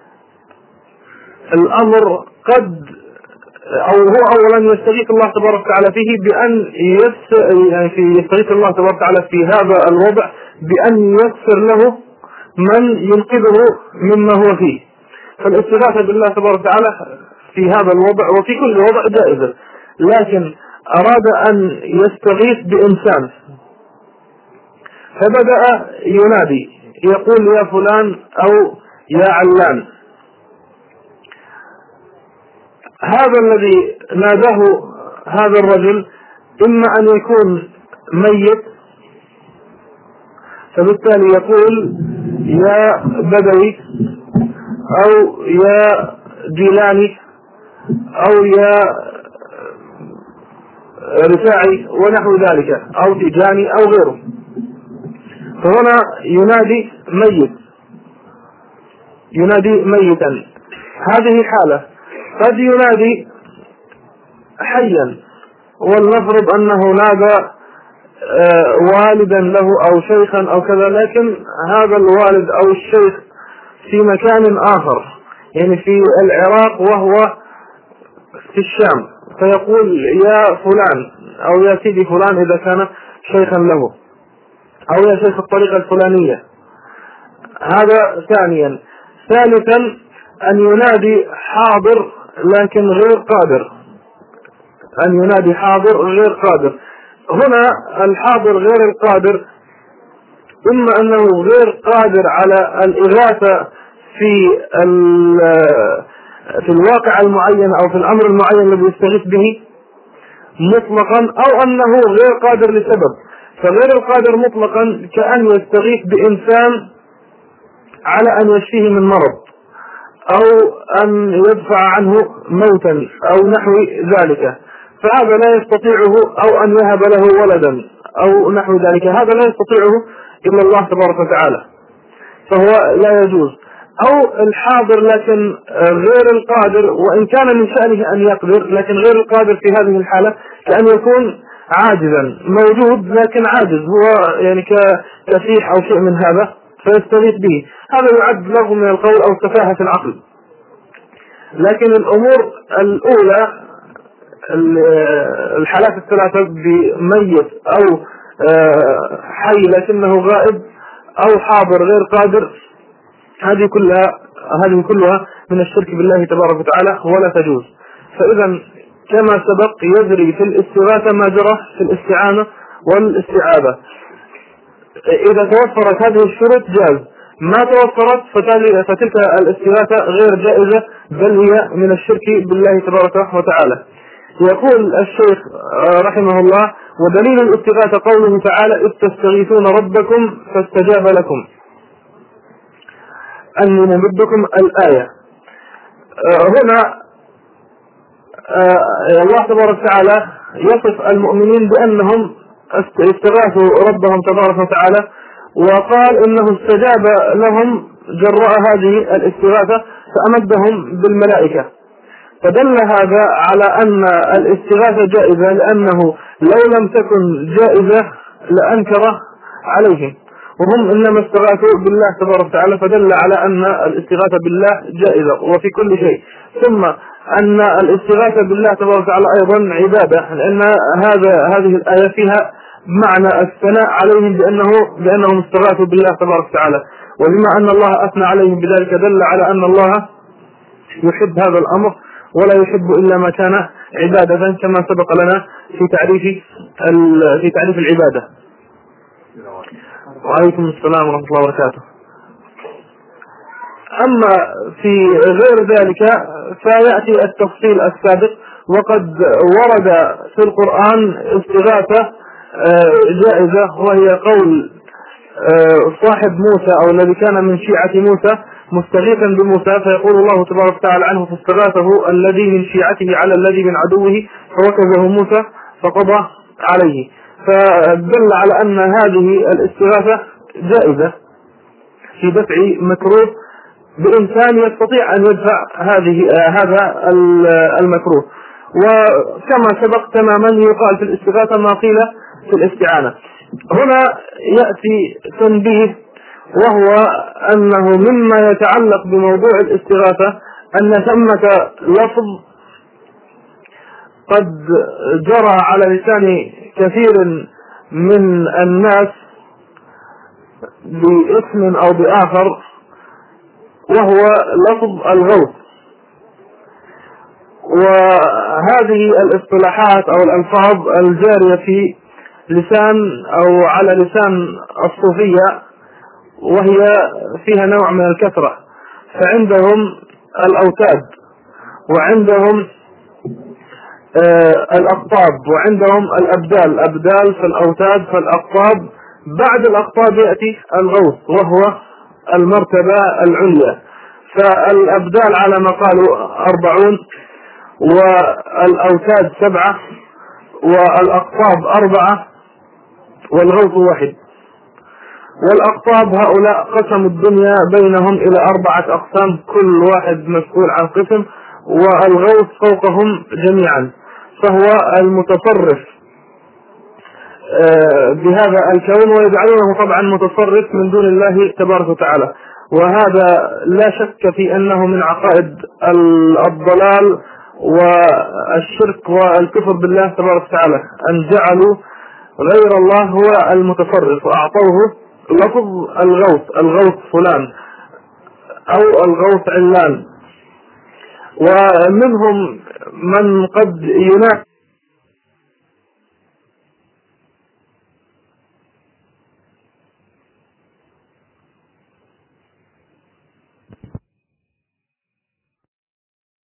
الأمر قد أو هو أولا يستغيث الله تبارك وتعالى فيه بأن يعني يستغيث الله تبارك وتعالى في هذا الوضع بأن ييسر له من ينقذه مما هو فيه. فالاستغاثة بالله تبارك وتعالى في هذا الوضع وفي كل وضع جائزة، لكن أراد أن يستغيث بإنسان فبدأ ينادي يقول: يا فلان أو يا علان. هذا الذي ناداه هذا الرجل إما أن يكون ميت، فبالتالي يقول: يا بدوي أو يا جيلاني أو يا رفاعي ونحو ذلك، أو تيجاني أو غيره. فهنا ينادي ميت، ينادي ميتا. هذه حالة. قد ينادي حيا، ولنفرض أنه نادى والدا له أو شيخا أو كذا، لكن هذا الوالد أو الشيخ في مكان آخر، يعني في العراق وهو في الشام، فيقول يا فلان أو يا سيدي فلان إذا كان شيخا له، أو يا شيخ الطريقة الفلانية. هذا ثانيا. ثالثا أن ينادي حاضر لكن غير قادر، أن ينادي حاضر غير قادر. هنا الحاضر غير القادر إما أنه غير قادر على الإغاثة في في الواقع المعين أو في الأمر المعين الذي يستغيث به مطلقا، أو أنه غير قادر لسبب. فغير القادر مطلقا كأن يستغيث بإنسان على أن يشفيه من مرض، أو أن يدفع عنه موتا أو نحو ذلك، فهذا لا يستطيعه، أو أن يهب له ولدا أو نحو ذلك، هذا لا يستطيعه إلا الله تبارك وتعالى، فهو لا يجوز. أو الحاضر لكن غير القادر، وإن كان من شأنه أن يقدر، لكن غير القادر في هذه الحالة كأن يكون عاجزا، موجود لكن عاجز، هو يعني كسيح أو شيء من هذا فيستغيث به. هذا يعد له من القول أو سفاهة العقل. لكن الأمور الأولى، الحالات الثلاثة بميت أو حي لكنه غائب أو حاضر غير قادر، هذه كلها هذه كلها من الشرك بالله تبارك وتعالى ولا تجوز. فإذا كما سبق يجري في الاستغاثة ما جرى في الاستعانة والاستعاذة. إذا توفرت هذه الشروط جاز، ما توفرت فتلك الاستغاثة غير جائزة، بل هي من الشرك بالله تبارك وتعالى. يقول الشيخ رحمه الله: ودليل الاستغاثة قوله تعالى: إذ تستغيثون ربكم فاستجاب لكم أني ممدكم. الآية هنا الله تبارك وتعالى يصف المؤمنين بأنهم استغاثوا ربهم تبارك وتعالى، وقال إنه استجاب لهم جراء هذه الاستغاثة فأمدهم بالملائكة. فدل هذا على أن الاستغاثة جائزة، لأنه لو لم تكن جائزة لأنكر عليهم، وهم إنما استغاثوا بالله تبارك وتعالى، فدل على أن الاستغاثة بالله جائزة وفي كل شيء. ثم أن الاستغاثة بالله تبارك وتعالى أيضا عبادة، لأن هذا هذه الآية فيها معنى الثناء عليهم بأنه بأنهم استغاثوا بالله تبارك وتعالى، وبما أن الله أثنى عليهم بذلك دل على أن الله يحب هذا الأمر ولا يحب إلا ما كان عبادة، كما سبق لنا في تعريف في تعريف العبادة. وعليكم السلام ورحمة الله وبركاته. أما في غير ذلك فيأتي التفصيل السابق، وقد ورد في القرآن استغاثة جائزة، وهي قول صاحب موسى أو الذي كان من شيعة موسى مستغيثا بموسى، فيقول الله تبارك وتعالى عنه: فاستغاثه الذي من شيعته على الذي من عدوه فوكزه موسى فقضى عليه. فدل على أن هذه الاستغاثة جائزة في دفع مكروه بإنسان يستطيع أن يدفع هذه هذا المكروه. وكما سبق تماما يقال في الاستغاثة ما قيل في الاستعانة. هنا يأتي تنبيه، وهو أنه مما يتعلق بموضوع الاستغاثة أن ثمة لفظ قد جرى على لسان كثير من الناس باسم أو بآخر، وهو لفظ الغوث. وهذه الاصطلاحات أو الألفاظ الجارية في لسان أو على لسان الصوفية، وهي فيها نوع من الكثرة، فعندهم الأوتاد، وعندهم آه الأقطاب، وعندهم الأبدال، أبدال فالأوتاد فالأقطاب. بعد الأقطاب يأتي الغوث وهو المرتبة العليا. فالأبدال على ما قالوا أربعون، والأوتاد سبعة، والأقطاب أربعة، والغوث واحد. والأقطاب هؤلاء قسموا الدنيا بينهم إلى أربعة أقسام، كل واحد مسؤول عن قسم، والغوث فوقهم جميعا، فهو المتصرف بهذا الكون، ويجعلونه طبعا متصرف من دون الله تبارك وتعالى. وهذا لا شك في أنه من عقائد الضلال والشرك والكفر بالله تبارك وتعالى، أن جعلوا غير الله هو المتصرف، وأعطوه لفظ الغوث، الغوث فلان أو الغوث علان. ومنهم من قد ينافي